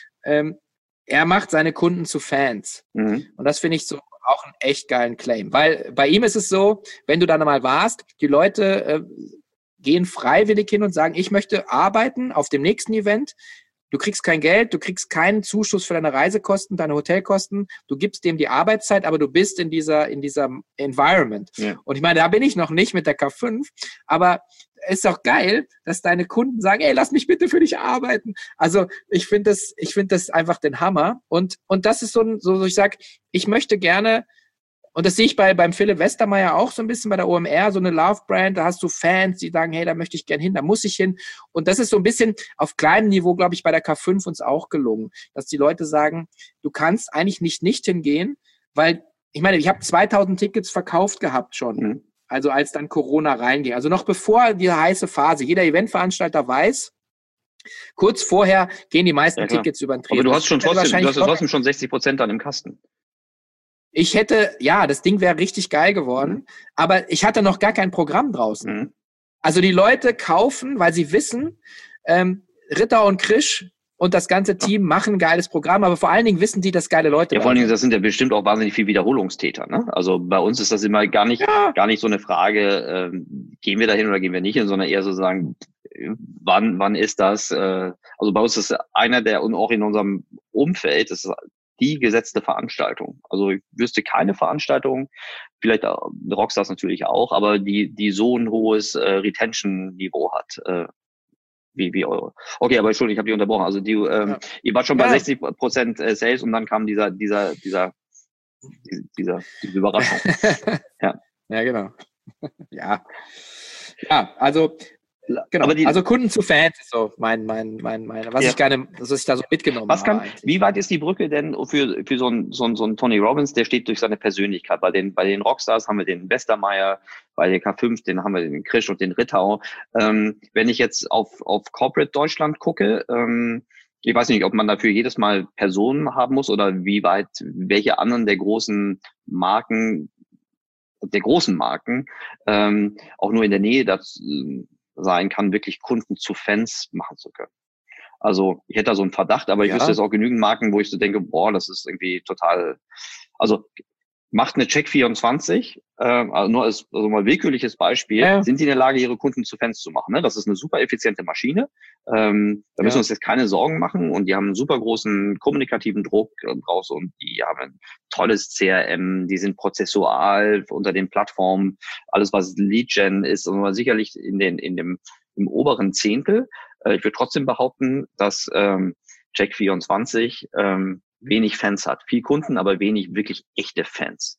er macht seine Kunden zu Fans. Und das finde ich so auch einen echt geilen Claim. Weil bei ihm ist es so, wenn du dann mal warst, die Leute gehen freiwillig hin und sagen, ich möchte arbeiten auf dem nächsten Event. Du kriegst kein Geld, du kriegst keinen Zuschuss für deine Reisekosten, deine Hotelkosten. Du gibst dem die Arbeitszeit, aber du bist in dieser Environment. Ja. Und ich meine, da bin ich noch nicht mit der K5, aber es ist auch geil, dass deine Kunden sagen, ey, lass mich bitte für dich arbeiten. Also ich finde das einfach den Hammer. Und das ist so ich sag, ich möchte gerne, und das sehe ich beim Philipp Westermeier auch so ein bisschen bei der OMR, so eine Love-Brand, da hast du Fans, die sagen, hey, da möchte ich gern hin, da muss ich hin. Und das ist so ein bisschen auf kleinem Niveau, glaube ich, bei der K5 uns auch gelungen, dass die Leute sagen, du kannst eigentlich nicht hingehen, weil, ich meine, ich habe 2000 Tickets verkauft gehabt schon, also als dann Corona reinging. Also noch bevor die heiße Phase, jeder Eventveranstalter weiß, Kurz vorher gehen die meisten Tickets über den Tresen. Aber du hast trotzdem schon 60% dann im Kasten. Das Ding wäre richtig geil geworden, aber ich hatte noch gar kein Programm draußen. Mhm. Also die Leute kaufen, weil sie wissen, Ritter und Krisch und das ganze Team machen ein geiles Programm, aber vor allen Dingen wissen die, dass geile Leute Ja, vor allen Dingen, das sind ja bestimmt auch wahnsinnig viele Wiederholungstäter. Ne? Also bei uns ist das immer gar nicht so eine Frage, gehen wir da hin oder gehen wir nicht hin, sondern eher so sagen, wann ist das? Also bei uns ist einer der, und auch in unserem Umfeld, das ist die gesetzte Veranstaltung. Also ich wüsste keine Veranstaltung, vielleicht Rockstars natürlich auch, aber die so ein hohes Retention-Niveau hat. Wie eure. Okay, aber Entschuldigung, ich habe dich unterbrochen. Also ihr wart schon bei 60% Sales und dann kam diese Überraschung. Ja, genau. Ja, also genau. Also Kunden zu Fans ist so was ich da so mitgenommen habe. Wie weit ist die Brücke denn für so einen Tony Robbins? Der steht durch seine Persönlichkeit. Bei den Rockstars haben wir den Westermeier, bei der K5, den haben wir den Krisch und den Rittau. Wenn ich jetzt auf Corporate Deutschland gucke, ich weiß nicht, ob man dafür jedes Mal Personen haben muss oder welche anderen der großen Marken auch nur in der Nähe sein kann, wirklich Kunden zu Fans machen zu können. Also ich hätte da so einen Verdacht, aber ich wüsste jetzt auch genügend Marken, wo ich so denke, das ist irgendwie total, also macht eine Check24, also nur als mal willkürliches Beispiel, sind die in der Lage, ihre Kunden zu Fans zu machen. Ne? Das ist eine super effiziente Maschine. Da müssen wir uns jetzt keine Sorgen machen und die haben einen super großen kommunikativen Druck raus und die haben ein tolles CRM, die sind prozessual unter den Plattformen, alles was Lead-Gen ist, und sicherlich im oberen Zehntel. Ich würde trotzdem behaupten, dass Check24 wenig Fans hat. Viel Kunden, aber wenig wirklich echte Fans.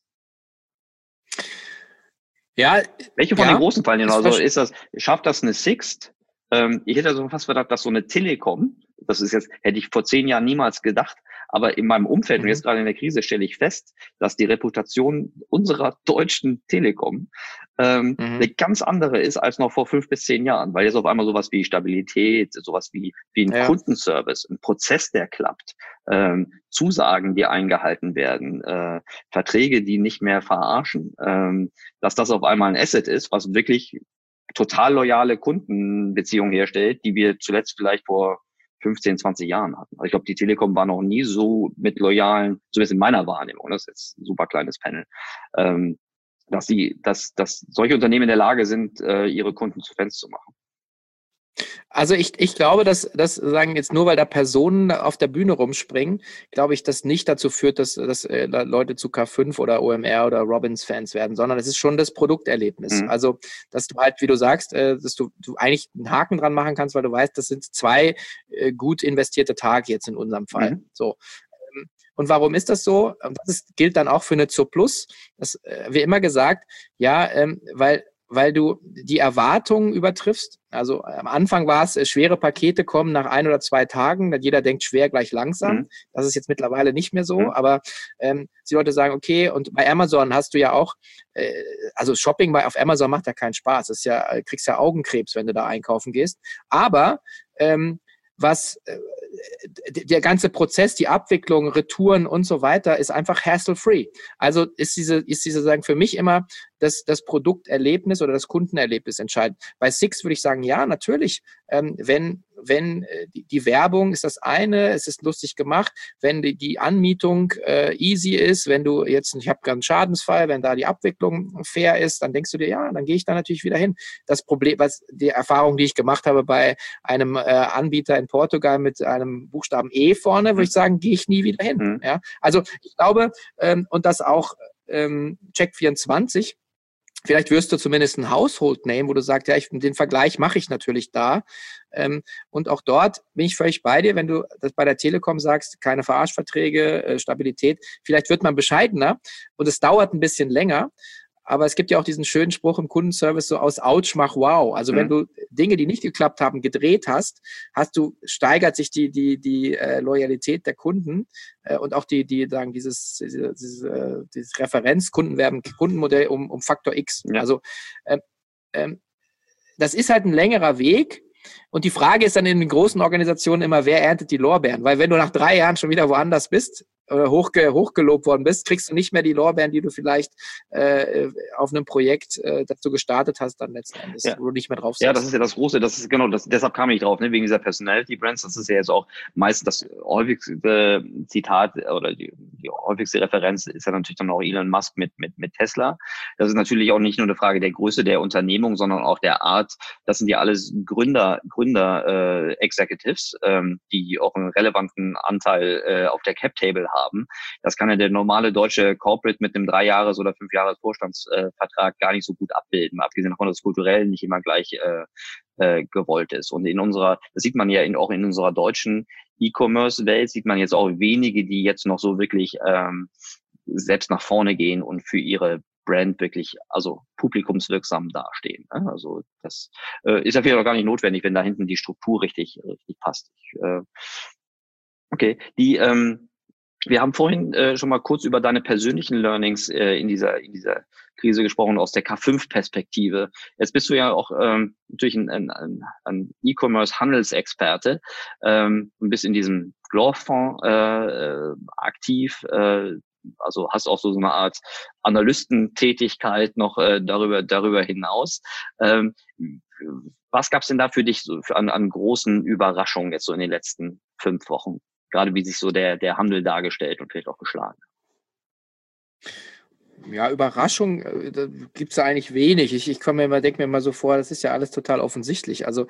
Ja. Welche von den großen fallen denn? Also schafft das eine Sixt? Ich hätte so fast gedacht, dass so eine Telekom, hätte ich vor 10 Jahren niemals gedacht, aber in meinem Umfeld und jetzt gerade in der Krise stelle ich fest, dass die Reputation unserer deutschen Telekom eine ganz andere ist als noch vor 5 bis 10 Jahren, weil jetzt auf einmal sowas wie Stabilität, sowas wie ein Kundenservice, ein Prozess, der klappt, Zusagen, die eingehalten werden, Verträge, die nicht mehr verarschen, dass das auf einmal ein Asset ist, was wirklich total loyale Kundenbeziehungen herstellt, die wir zuletzt vielleicht vor 15, 20 Jahren hatten. Also ich glaube, die Telekom war noch nie so mit loyalen, zumindest in meiner Wahrnehmung, das ist jetzt ein super kleines Panel, dass solche Unternehmen in der Lage sind, ihre Kunden zu Fans zu machen. Also ich glaube, dass sagen jetzt nur, weil da Personen auf der Bühne rumspringen, glaube ich, das nicht dazu führt, dass Leute zu K5 oder OMR oder Robbins-Fans werden, sondern es ist schon das Produkterlebnis. Mhm. Also, dass du halt, wie du sagst, dass du eigentlich einen Haken dran machen kannst, weil du weißt, das sind 2 gut investierte Tage jetzt in unserem Fall. Mhm. So. Und warum ist das so? Und das gilt dann auch für eine Zurplus. Das wie immer gesagt, weil du die Erwartungen übertriffst. Also am Anfang war es, schwere Pakete kommen nach 1 oder 2 Tagen, jeder denkt schwer gleich langsam. Mhm. Das ist jetzt mittlerweile nicht mehr so, aber die Leute sagen, okay, und bei Amazon hast du ja auch, also Shopping auf Amazon macht ja keinen Spaß. Das ist ja, kriegst ja Augenkrebs, wenn du da einkaufen gehst. Aber der ganze Prozess, die Abwicklung, Retouren und so weiter, ist einfach hassle-free. Also ist diese sagen für mich immer das Produkterlebnis oder das Kundenerlebnis entscheidend. Bei Sixt würde ich sagen, ja, natürlich, wenn die Werbung ist das eine, es ist lustig gemacht, wenn die Anmietung easy ist, wenn du jetzt, ich habe gerade einen Schadensfall, wenn da die Abwicklung fair ist, dann denkst du dir, ja, dann gehe ich da natürlich wieder hin. Das Problem, die Erfahrung, die ich gemacht habe bei einem Anbieter in Portugal mit einem Buchstaben E vorne, würde ich sagen, gehe ich nie wieder hin. Mhm. Ja? Also ich glaube, und das auch Check24, vielleicht wirst du zumindest ein Household Name, wo du sagst, ja, den Vergleich mache ich natürlich da. Und auch dort bin ich völlig bei dir, wenn du das bei der Telekom sagst, keine Verarschverträge, Stabilität. Vielleicht wird man bescheidener und es dauert ein bisschen länger. Aber es gibt ja auch diesen schönen Spruch im Kundenservice, so aus Autsch mach wow. Also wenn du Dinge, die nicht geklappt haben, gedreht hast, steigert sich die Loyalität der Kunden und auch die sagen, dieses Referenz-Kundenmodell um Faktor X. Ja. Also das ist halt ein längerer Weg, Und die Frage ist dann in den großen Organisationen immer, wer erntet die Lorbeeren? Weil wenn du nach 3 Jahren schon wieder woanders bist oder hochgelobt worden bist, kriegst du nicht mehr die Lorbeeren, die du vielleicht auf einem Projekt, das du gestartet hast, dann letzten Endes, wo du nicht mehr drauf sitzt. Ja, das ist ja das Große, das ist genau das, deshalb kam ich drauf, ne, wegen dieser Personality Brands, das ist ja jetzt auch meistens das häufigste Zitat oder die häufigste Referenz ist ja natürlich dann auch Elon Musk mit Tesla. Das ist natürlich auch nicht nur eine Frage der Größe der Unternehmung, sondern auch der Art, das sind ja alles Gründer Executives, die auch einen relevanten Anteil auf der Cap-Table haben. Das kann ja der normale deutsche Corporate mit einem 3-Jahres- oder 5-Jahres Vorstandsvertrag gar nicht so gut abbilden, abgesehen davon, dass es kulturell nicht immer gleich gewollt ist. Und das sieht man ja auch in unserer deutschen E-Commerce-Welt, sieht man jetzt auch wenige, die jetzt noch so wirklich selbst nach vorne gehen und für ihre Brand wirklich, also publikumswirksam dastehen. Ne? Also das ist ja vielleicht auch gar nicht notwendig, wenn da hinten die Struktur richtig passt. Okay, wir haben vorhin schon mal kurz über deine persönlichen Learnings in dieser Krise gesprochen, aus der K5-Perspektive. Jetzt bist du ja auch natürlich ein E-Commerce-Handelsexperte und bist in diesem Glorfonds aktiv, also hast auch so eine Art Analystentätigkeit noch darüber hinaus. Was gab's denn da für dich so an großen Überraschungen jetzt so in den letzten 5 Wochen? Gerade wie sich so der Handel dargestellt und vielleicht auch geschlagen. Ja, Überraschung gibt's ja eigentlich wenig. Ich denke mir immer so vor, das ist ja alles total offensichtlich. Also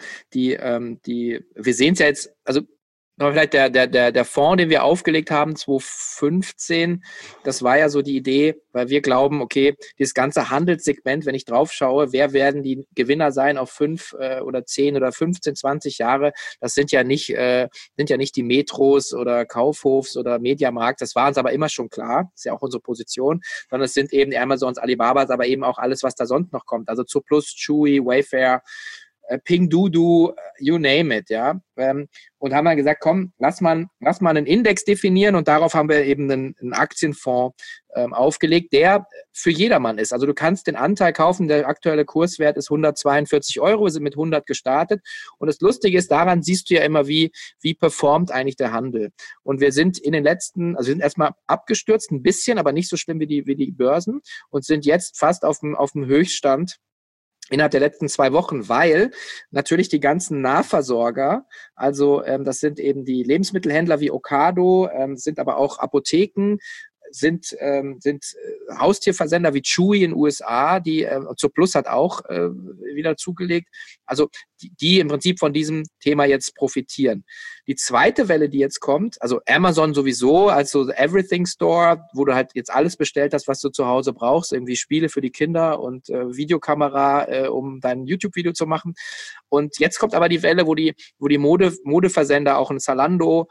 wir sehen es ja jetzt, also vielleicht der Fonds, den wir aufgelegt haben, 2015, das war ja so die Idee, weil wir glauben, okay, dieses ganze Handelssegment, wenn ich drauf schaue, wer werden die Gewinner sein auf 5 oder 10 oder 15, 20 Jahre, das sind ja nicht die Metros oder Kaufhofs oder Mediamarkt, das war uns aber immer schon klar, das ist ja auch unsere Position, sondern es sind eben die Amazons, Alibabas, aber eben auch alles, was da sonst noch kommt, also Zooplus, Chewy, Wayfair, Pinduoduo, you name it, ja. Und haben dann gesagt, komm, lass mal einen Index definieren und darauf haben wir eben einen Aktienfonds aufgelegt, der für jedermann ist. Also du kannst den Anteil kaufen, der aktuelle Kurswert ist 142 €, wir sind mit 100 gestartet und das Lustige ist, daran siehst du ja immer, wie performt eigentlich der Handel. Und wir sind wir sind erstmal abgestürzt, ein bisschen, aber nicht so schlimm wie die Börsen und sind jetzt fast auf dem Höchststand innerhalb der letzten 2 Wochen, weil natürlich die ganzen Nahversorger, also das sind eben die Lebensmittelhändler wie Ocado, sind aber auch Apotheken, sind Haustierversender wie Chewy in den USA, die Zooplus hat auch wieder zugelegt, also die im Prinzip von diesem Thema jetzt profitieren. Die zweite Welle, die jetzt kommt, also Amazon sowieso, also Everything Store, wo du halt jetzt alles bestellt hast, was du zu Hause brauchst, irgendwie Spiele für die Kinder und Videokamera, um dein YouTube-Video zu machen. Und jetzt kommt aber die Welle, wo die Modeversender, auch in Zalando,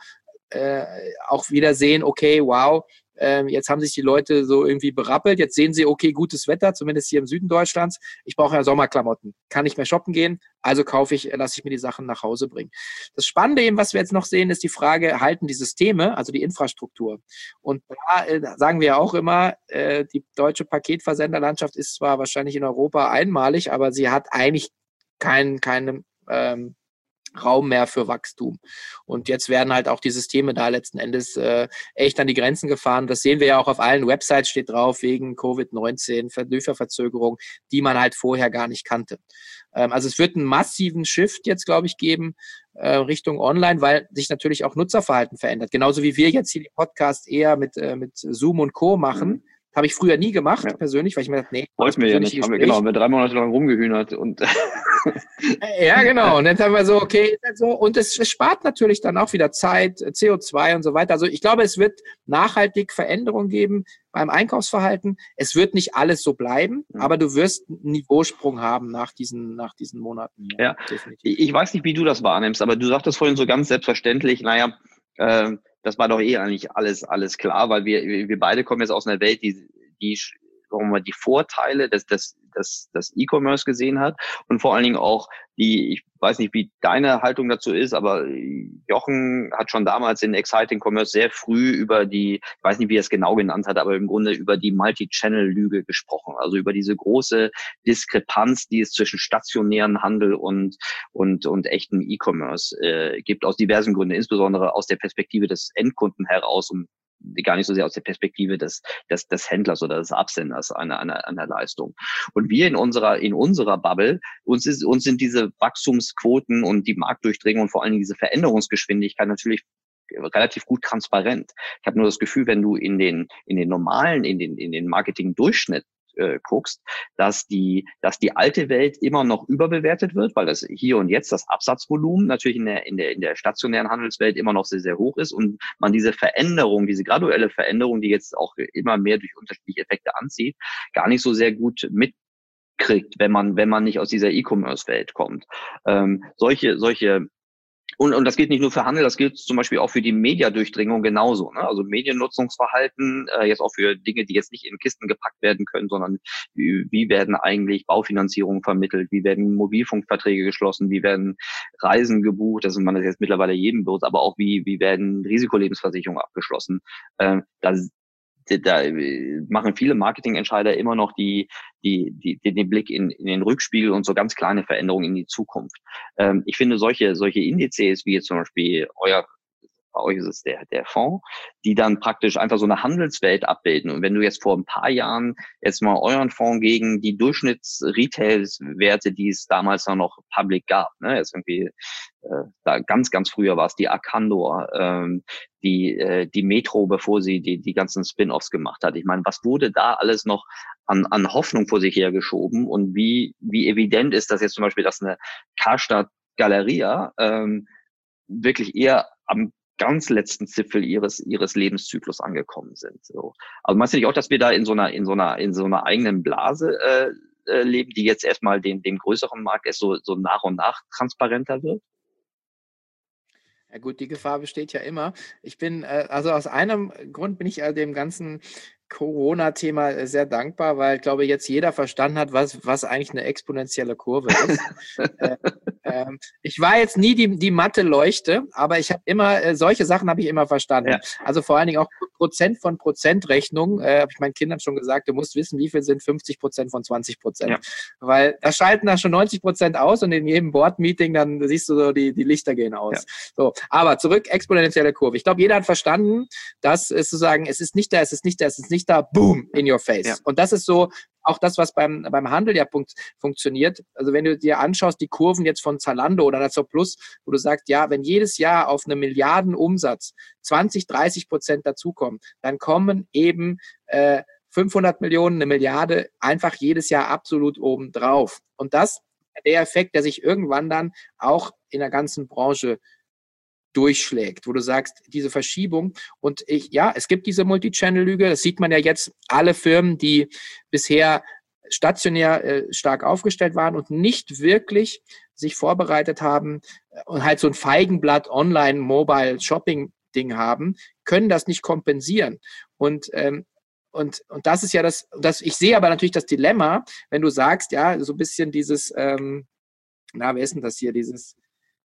auch wieder sehen, okay, wow, jetzt haben sich die Leute so irgendwie berappelt, jetzt sehen sie, okay, gutes Wetter, zumindest hier im Süden Deutschlands, ich brauche ja Sommerklamotten, kann nicht mehr shoppen gehen, also lasse ich mir die Sachen nach Hause bringen. Das Spannende eben, was wir jetzt noch sehen, ist die Frage, halten die Systeme, also die Infrastruktur? Und da sagen wir ja auch immer, die deutsche Paketversenderlandschaft ist zwar wahrscheinlich in Europa einmalig, aber sie hat eigentlich keinen Raum mehr für Wachstum. Und jetzt werden halt auch die Systeme da letzten Endes echt an die Grenzen gefahren. Das sehen wir ja auch auf allen Websites, steht drauf, wegen Covid-19, Lieferverzögerung, die man halt vorher gar nicht kannte. Also es wird einen massiven Shift jetzt, glaube ich, geben Richtung Online, weil sich natürlich auch Nutzerverhalten verändert. Genauso wie wir jetzt hier die Podcasts eher mit Zoom und Co. machen. Habe ich früher nie gemacht, persönlich, weil ich mir dachte, nee. Wollten wir ja nicht. Haben wir 3 Monate lang rumgehühnert und ja, genau. Und jetzt haben wir so, okay, so. Und es spart natürlich dann auch wieder Zeit, CO2 und so weiter. Also ich glaube, es wird nachhaltig Veränderungen geben beim Einkaufsverhalten. Es wird nicht alles so bleiben, aber du wirst einen Niveausprung haben nach diesen Monaten. Ja, definitiv. Ich weiß nicht, wie du das wahrnimmst, aber du sagtest vorhin so ganz selbstverständlich, das war doch eigentlich alles klar, weil wir beide kommen jetzt aus einer Welt, die sagen wir mal, die Vorteile des E-Commerce gesehen hat und vor allen Dingen auch ich weiß nicht, wie deine Haltung dazu ist, aber Jochen hat schon damals in Exciting Commerce sehr früh über ich weiß nicht, wie er es genau genannt hat, aber im Grunde über die Multi-Channel-Lüge gesprochen. Also über diese große Diskrepanz, die es zwischen stationären Handel und echten E-Commerce gibt, aus diversen Gründen, insbesondere aus der Perspektive des Endkunden heraus und gar nicht so sehr aus der Perspektive des Händlers oder des Absenders einer Leistung. Und wir in unserer Bubble, uns sind diese Wachstumsquoten und die Marktdurchdringung und vor allen Dingen diese Veränderungsgeschwindigkeit natürlich relativ gut transparent. Ich habe nur das Gefühl, wenn du in den Marketing-Durchschnitt guckst, dass die alte Welt immer noch überbewertet wird, weil das hier und jetzt das Absatzvolumen natürlich in der stationären Handelswelt immer noch sehr, sehr hoch ist und man diese graduelle Veränderung, die jetzt auch immer mehr durch unterschiedliche Effekte anzieht, gar nicht so sehr gut mitkriegt, wenn man nicht aus dieser E-Commerce-Welt kommt. Und das gilt nicht nur für Handel, das gilt zum Beispiel auch für die Mediadurchdringung genauso. Ne? Also Mediennutzungsverhalten, jetzt auch für Dinge, die jetzt nicht in Kisten gepackt werden können, sondern wie werden eigentlich Baufinanzierungen vermittelt, wie werden Mobilfunkverträge geschlossen, wie werden Reisen gebucht, das ist man jetzt mittlerweile jedem bewusst, aber auch wie werden Risikolebensversicherungen abgeschlossen. Da machen viele Marketingentscheider immer noch den Blick in den Rückspiegel und so ganz kleine Veränderungen in die Zukunft. Ich finde solche Indizes, wie jetzt zum Beispiel bei euch ist es der Fonds, die dann praktisch einfach so eine Handelswelt abbilden. Und wenn du jetzt vor ein paar Jahren jetzt mal euren Fonds gegen die Durchschnitts-Retail-Werte, die es damals noch public gab, ne, jetzt irgendwie da ganz, ganz früher war es die Arcandor, die Metro, bevor sie die ganzen Spin-offs gemacht hat. Ich meine, was wurde da alles noch an Hoffnung vor sich hergeschoben und wie evident ist das jetzt zum Beispiel, dass eine Karstadt Galeria wirklich eher am ganz letzten Zipfel ihres Lebenszyklus angekommen sind. So. Also meinst du nicht auch, dass wir da in so einer eigenen Blase leben, die jetzt erstmal dem größeren Markt erst so nach und nach transparenter wird? Ja gut, die Gefahr besteht ja immer. Ich bin, also aus einem Grund bin ich dem ganzen Corona-Thema sehr dankbar, weil, glaube ich, jetzt jeder verstanden hat, was eigentlich eine exponentielle Kurve ist. Ich war jetzt nie die Mathe-Leuchte, aber ich habe immer, solche Sachen habe ich immer verstanden. Ja. Also vor allen Dingen auch Prozent von Prozentrechnung, habe ich meinen Kindern schon gesagt, du musst wissen, wie viel sind 50% von 20%. Ja. Weil da schalten da schon 90% aus und in jedem Board-Meeting dann siehst du so, die Lichter gehen aus. Ja. So, aber zurück, exponentielle Kurve. Ich glaube, jeder hat verstanden, dass es sozusagen, es ist nicht da, boom, in your face. Ja. Und das ist so auch das, was beim Handel ja funktioniert. Also wenn du dir anschaust, die Kurven jetzt von Zalando oder Nazar Plus, wo du sagst, ja, wenn jedes Jahr auf eine Milliarden Umsatz 20-30% dazukommen, dann kommen eben 500 Millionen, eine Milliarde einfach jedes Jahr absolut oben drauf. Und das ist der Effekt, der sich irgendwann dann auch in der ganzen Branche durchschlägt, wo du sagst, diese Verschiebung und es gibt diese Multi-Channel-Lüge, das sieht man ja jetzt, alle Firmen, die bisher stationär stark aufgestellt waren und nicht wirklich sich vorbereitet haben und halt so ein Feigenblatt Online-Mobile-Shopping-Ding haben, können das nicht kompensieren. Und das ist ja ich sehe aber natürlich das Dilemma, wenn du sagst, ja, so ein bisschen dieses, wer ist denn das hier, dieses,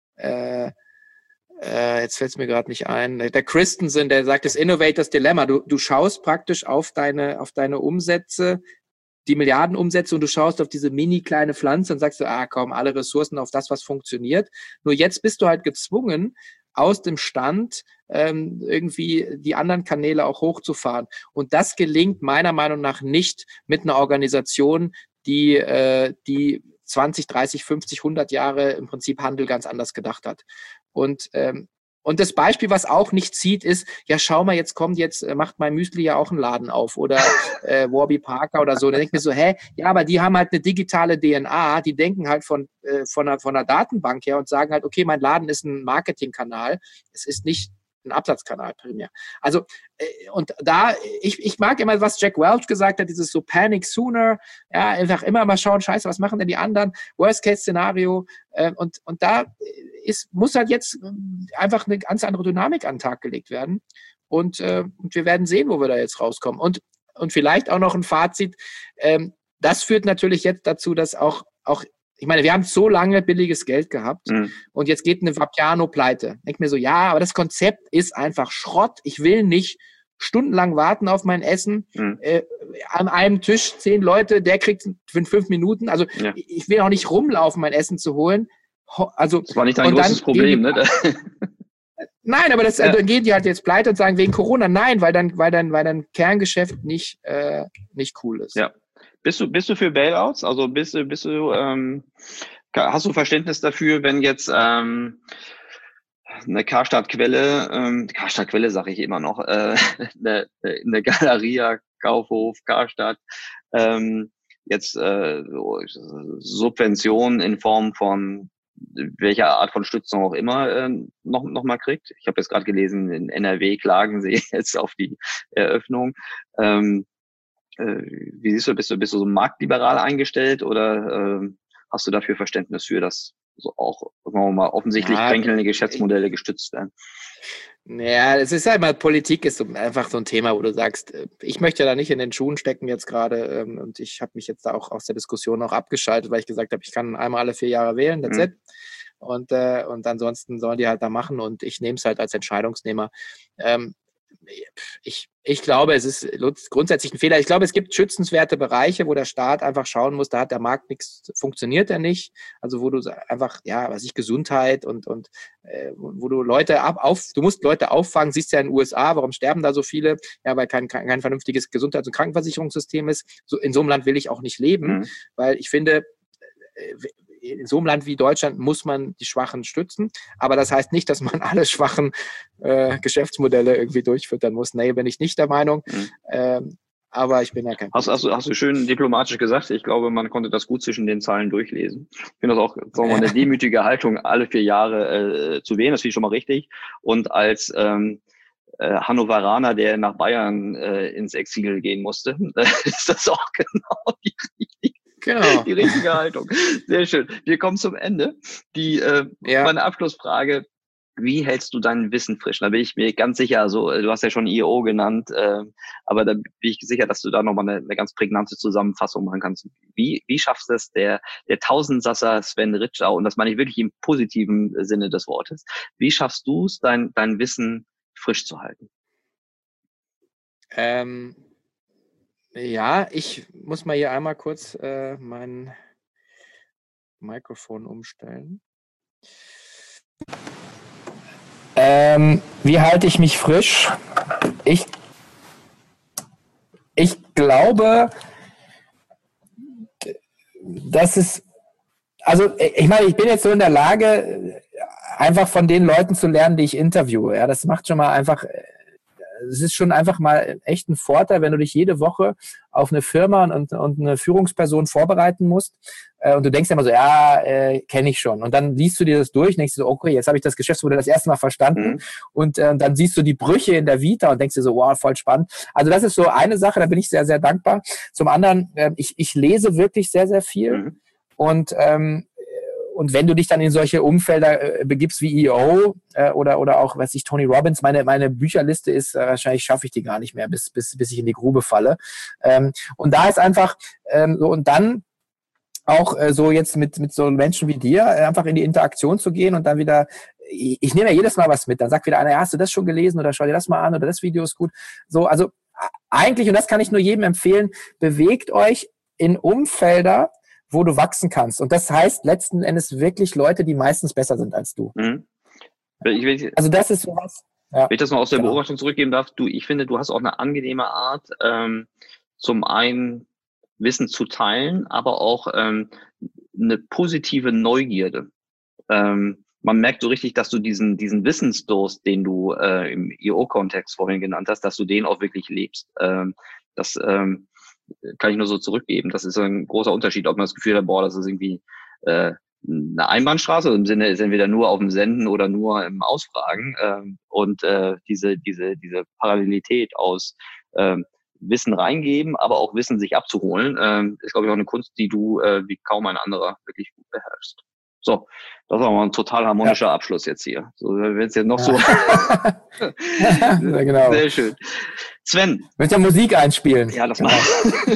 jetzt fällt es mir gerade nicht ein, der Christensen, der sagt, das Innovators Dilemma, du schaust praktisch auf deine Umsätze, die Milliardenumsätze und du schaust auf diese mini kleine Pflanze und sagst du, komm, alle Ressourcen auf das, was funktioniert. Nur jetzt bist du halt gezwungen, aus dem Stand irgendwie die anderen Kanäle auch hochzufahren. Und das gelingt meiner Meinung nach nicht mit einer Organisation, die 20, 30, 50, 100 Jahre im Prinzip Handel ganz anders gedacht hat. Und das Beispiel, was auch nicht zieht, ist, ja, schau mal, jetzt macht mein Müsli ja auch einen Laden auf oder Warby Parker oder so. Und dann denke ich mir so, ja, aber die haben halt eine digitale DNA, die denken halt von einer Datenbank her und sagen halt, okay, mein Laden ist ein Marketingkanal, es ist nicht ein Absatzkanal primär. Also, und da, ich mag immer, was Jack Welch gesagt hat, dieses so Panic Sooner, ja, einfach immer mal schauen, scheiße, was machen denn die anderen? Worst-Case-Szenario. Und da muss halt jetzt einfach eine ganz andere Dynamik an den Tag gelegt werden. Und wir werden sehen, wo wir da jetzt rauskommen. Und und vielleicht auch noch ein Fazit. Das führt natürlich jetzt dazu, dass auch ich meine, wir haben so lange billiges Geld gehabt und jetzt geht eine Vapiano pleite. Denk mir so, ja, aber das Konzept ist einfach Schrott. Ich will nicht stundenlang warten auf mein Essen. An einem Tisch 10 Leute, der kriegt in 5 Minuten. Also ich will auch nicht rumlaufen, mein Essen zu holen. Also, das war nicht dein großes Problem, ne? Nein, aber dann gehen die halt jetzt pleite und sagen wegen Corona. Nein, weil dann Kerngeschäft nicht cool ist. Ja. Bist du für Bailouts? Also hast du Verständnis dafür, wenn jetzt eine Karstadt-Quelle sage ich immer noch, eine Galeria, Kaufhof, Karstadt, jetzt Subventionen in Form von welcher Art von Stützung auch immer noch mal kriegt. Ich habe jetzt gerade gelesen, in NRW klagen sie jetzt auf die Eröffnung. Wie siehst du, bist du so marktliberal eingestellt oder hast du dafür Verständnis für, dass so auch, sagen wir mal, offensichtlich kränkelnde Geschäftsmodelle gestützt werden? Naja, es ist halt mal, Politik ist einfach so ein Thema, wo du sagst, ich möchte da nicht in den Schuhen stecken jetzt gerade und ich habe mich jetzt da auch aus der Diskussion auch abgeschaltet, weil ich gesagt habe, ich kann einmal alle 4 Jahre wählen, that's it. Und ansonsten sollen die halt da machen und ich nehme es halt als Entscheidungsnehmer. Ich glaube, es ist grundsätzlich ein Fehler. Ich glaube, es gibt schützenswerte Bereiche, wo der Staat einfach schauen muss, da hat der Markt nichts, funktioniert er nicht. Also wo du einfach, Gesundheit und wo du Leute du musst Leute auffangen, siehst ja in den USA, warum sterben da so viele? Ja, weil kein vernünftiges Gesundheits- und Krankenversicherungssystem ist. So, in so einem Land will ich auch nicht leben, weil ich finde, in so einem Land wie Deutschland muss man die Schwachen stützen, aber das heißt nicht, dass man alle schwachen Geschäftsmodelle irgendwie durchfüttern muss. Nee, bin ich nicht der Meinung. Aber ich bin ja kein Hast du schön diplomatisch gesagt. Ich glaube, man konnte das gut zwischen den Zeilen durchlesen. Ich finde das auch, sagen wir mal, eine demütige Haltung, alle 4 Jahre zu wählen. Das finde ich schon mal richtig. Und als Hannoveraner, der nach Bayern ins Exil gehen musste, ist das auch genau die richtige Haltung. Sehr schön. Wir kommen zum Ende. Meine Abschlussfrage: Wie hältst du dein Wissen frisch? Da bin ich mir ganz sicher, also du hast ja schon IO genannt, aber da bin ich sicher, dass du da nochmal eine ganz prägnante Zusammenfassung machen kannst. Wie schaffst du es, der Tausendsasser Sven Ritschau, und das meine ich wirklich im positiven Sinne des Wortes, wie schaffst du es, dein Wissen frisch zu halten? Ich muss mal hier einmal kurz mein Mikrofon umstellen. Wie halte ich mich frisch? Ich glaube, dass es, also ich meine, ich bin jetzt so in der Lage, einfach von den Leuten zu lernen, die ich interviewe. Ja, das macht schon mal einfach, es ist schon einfach mal echt ein Vorteil, wenn du dich jede Woche auf eine Firma und eine Führungsperson vorbereiten musst. Und du denkst ja immer so, kenne ich schon. Und dann liest du dir das durch und denkst so, okay, jetzt habe ich das Geschäftsmodell das erste Mal verstanden. Und dann siehst du die Brüche in der Vita und denkst dir so, wow, voll spannend. Also das ist so eine Sache, da bin ich sehr, sehr dankbar. Zum anderen, ich lese wirklich sehr, sehr viel. Und wenn du dich dann in solche Umfelder begibst wie EO oder auch, weiß ich, Tony Robbins, meine Bücherliste ist, wahrscheinlich schaffe ich die gar nicht mehr, bis ich in die Grube falle. Und da ist einfach, und dann auch so jetzt mit so Menschen wie dir, einfach in die Interaktion zu gehen und dann wieder, ich nehme ja jedes Mal was mit, dann sagt wieder einer, hast du das schon gelesen oder schau dir das mal an oder das Video ist gut. So, also eigentlich, und das kann ich nur jedem empfehlen, bewegt euch in Umfelder, wo du wachsen kannst. Und das heißt letzten Endes wirklich Leute, die meistens besser sind als du. Also das ist sowas. Ja, wenn ich das noch aus der Beobachtung zurückgeben darf, ich finde, du hast auch eine angenehme Art, zum einen Wissen zu teilen, aber auch eine positive Neugierde. Man merkt so richtig, dass du diesen Wissensdurst, den du im IO-Kontext vorhin genannt hast, dass du den auch wirklich lebst. Das kann ich nur so zurückgeben. Das ist ein großer Unterschied, ob man das Gefühl hat, das ist irgendwie eine Einbahnstraße, im Sinne ist entweder nur auf dem Senden oder nur im Ausfragen. Und diese Parallelität aus Wissen reingeben, aber auch Wissen sich abzuholen, ist, glaube ich, auch eine Kunst, die du wie kaum ein anderer wirklich gut beherrschst. So, das war mal ein total harmonischer Abschluss jetzt hier. So, wenn es jetzt noch so. Ja, genau. Sehr schön. Sven. Mit der Musik einspielen. Ja, das mal.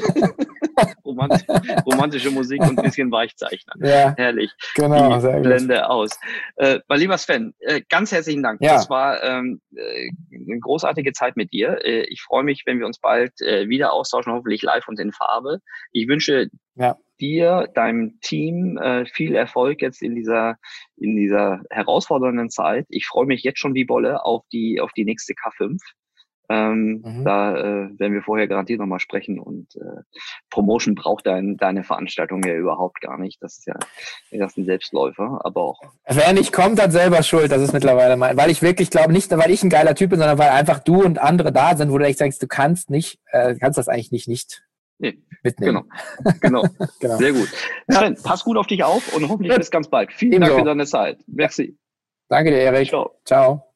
Romantische Musik und ein bisschen Weichzeichner. Ja, herrlich. genau. Die Blende aus. Mein lieber Sven, ganz herzlichen Dank. Ja. Das war eine großartige Zeit mit dir. Ich freue mich, wenn wir uns bald wieder austauschen, hoffentlich live und in Farbe. Ich wünsche dir, deinem Team viel Erfolg jetzt in dieser herausfordernden Zeit. Ich freue mich jetzt schon wie Bolle auf die nächste K5. Da werden wir vorher garantiert nochmal sprechen und Promotion braucht deine Veranstaltung ja überhaupt gar nicht. Das ist ja ein Selbstläufer, aber auch. Wer nicht kommt, hat selber Schuld, das ist mittlerweile mein. Weil ich wirklich glaube, nicht, weil ich ein geiler Typ bin, sondern weil einfach du und andere da sind, wo du echt sagst, du kannst das eigentlich nicht mitnehmen. Genau. Sehr gut. Sven, pass gut auf dich auf und hoffentlich bis ganz bald. Vielen Dank für deine Zeit. Merci. Danke dir, Erik. Ciao.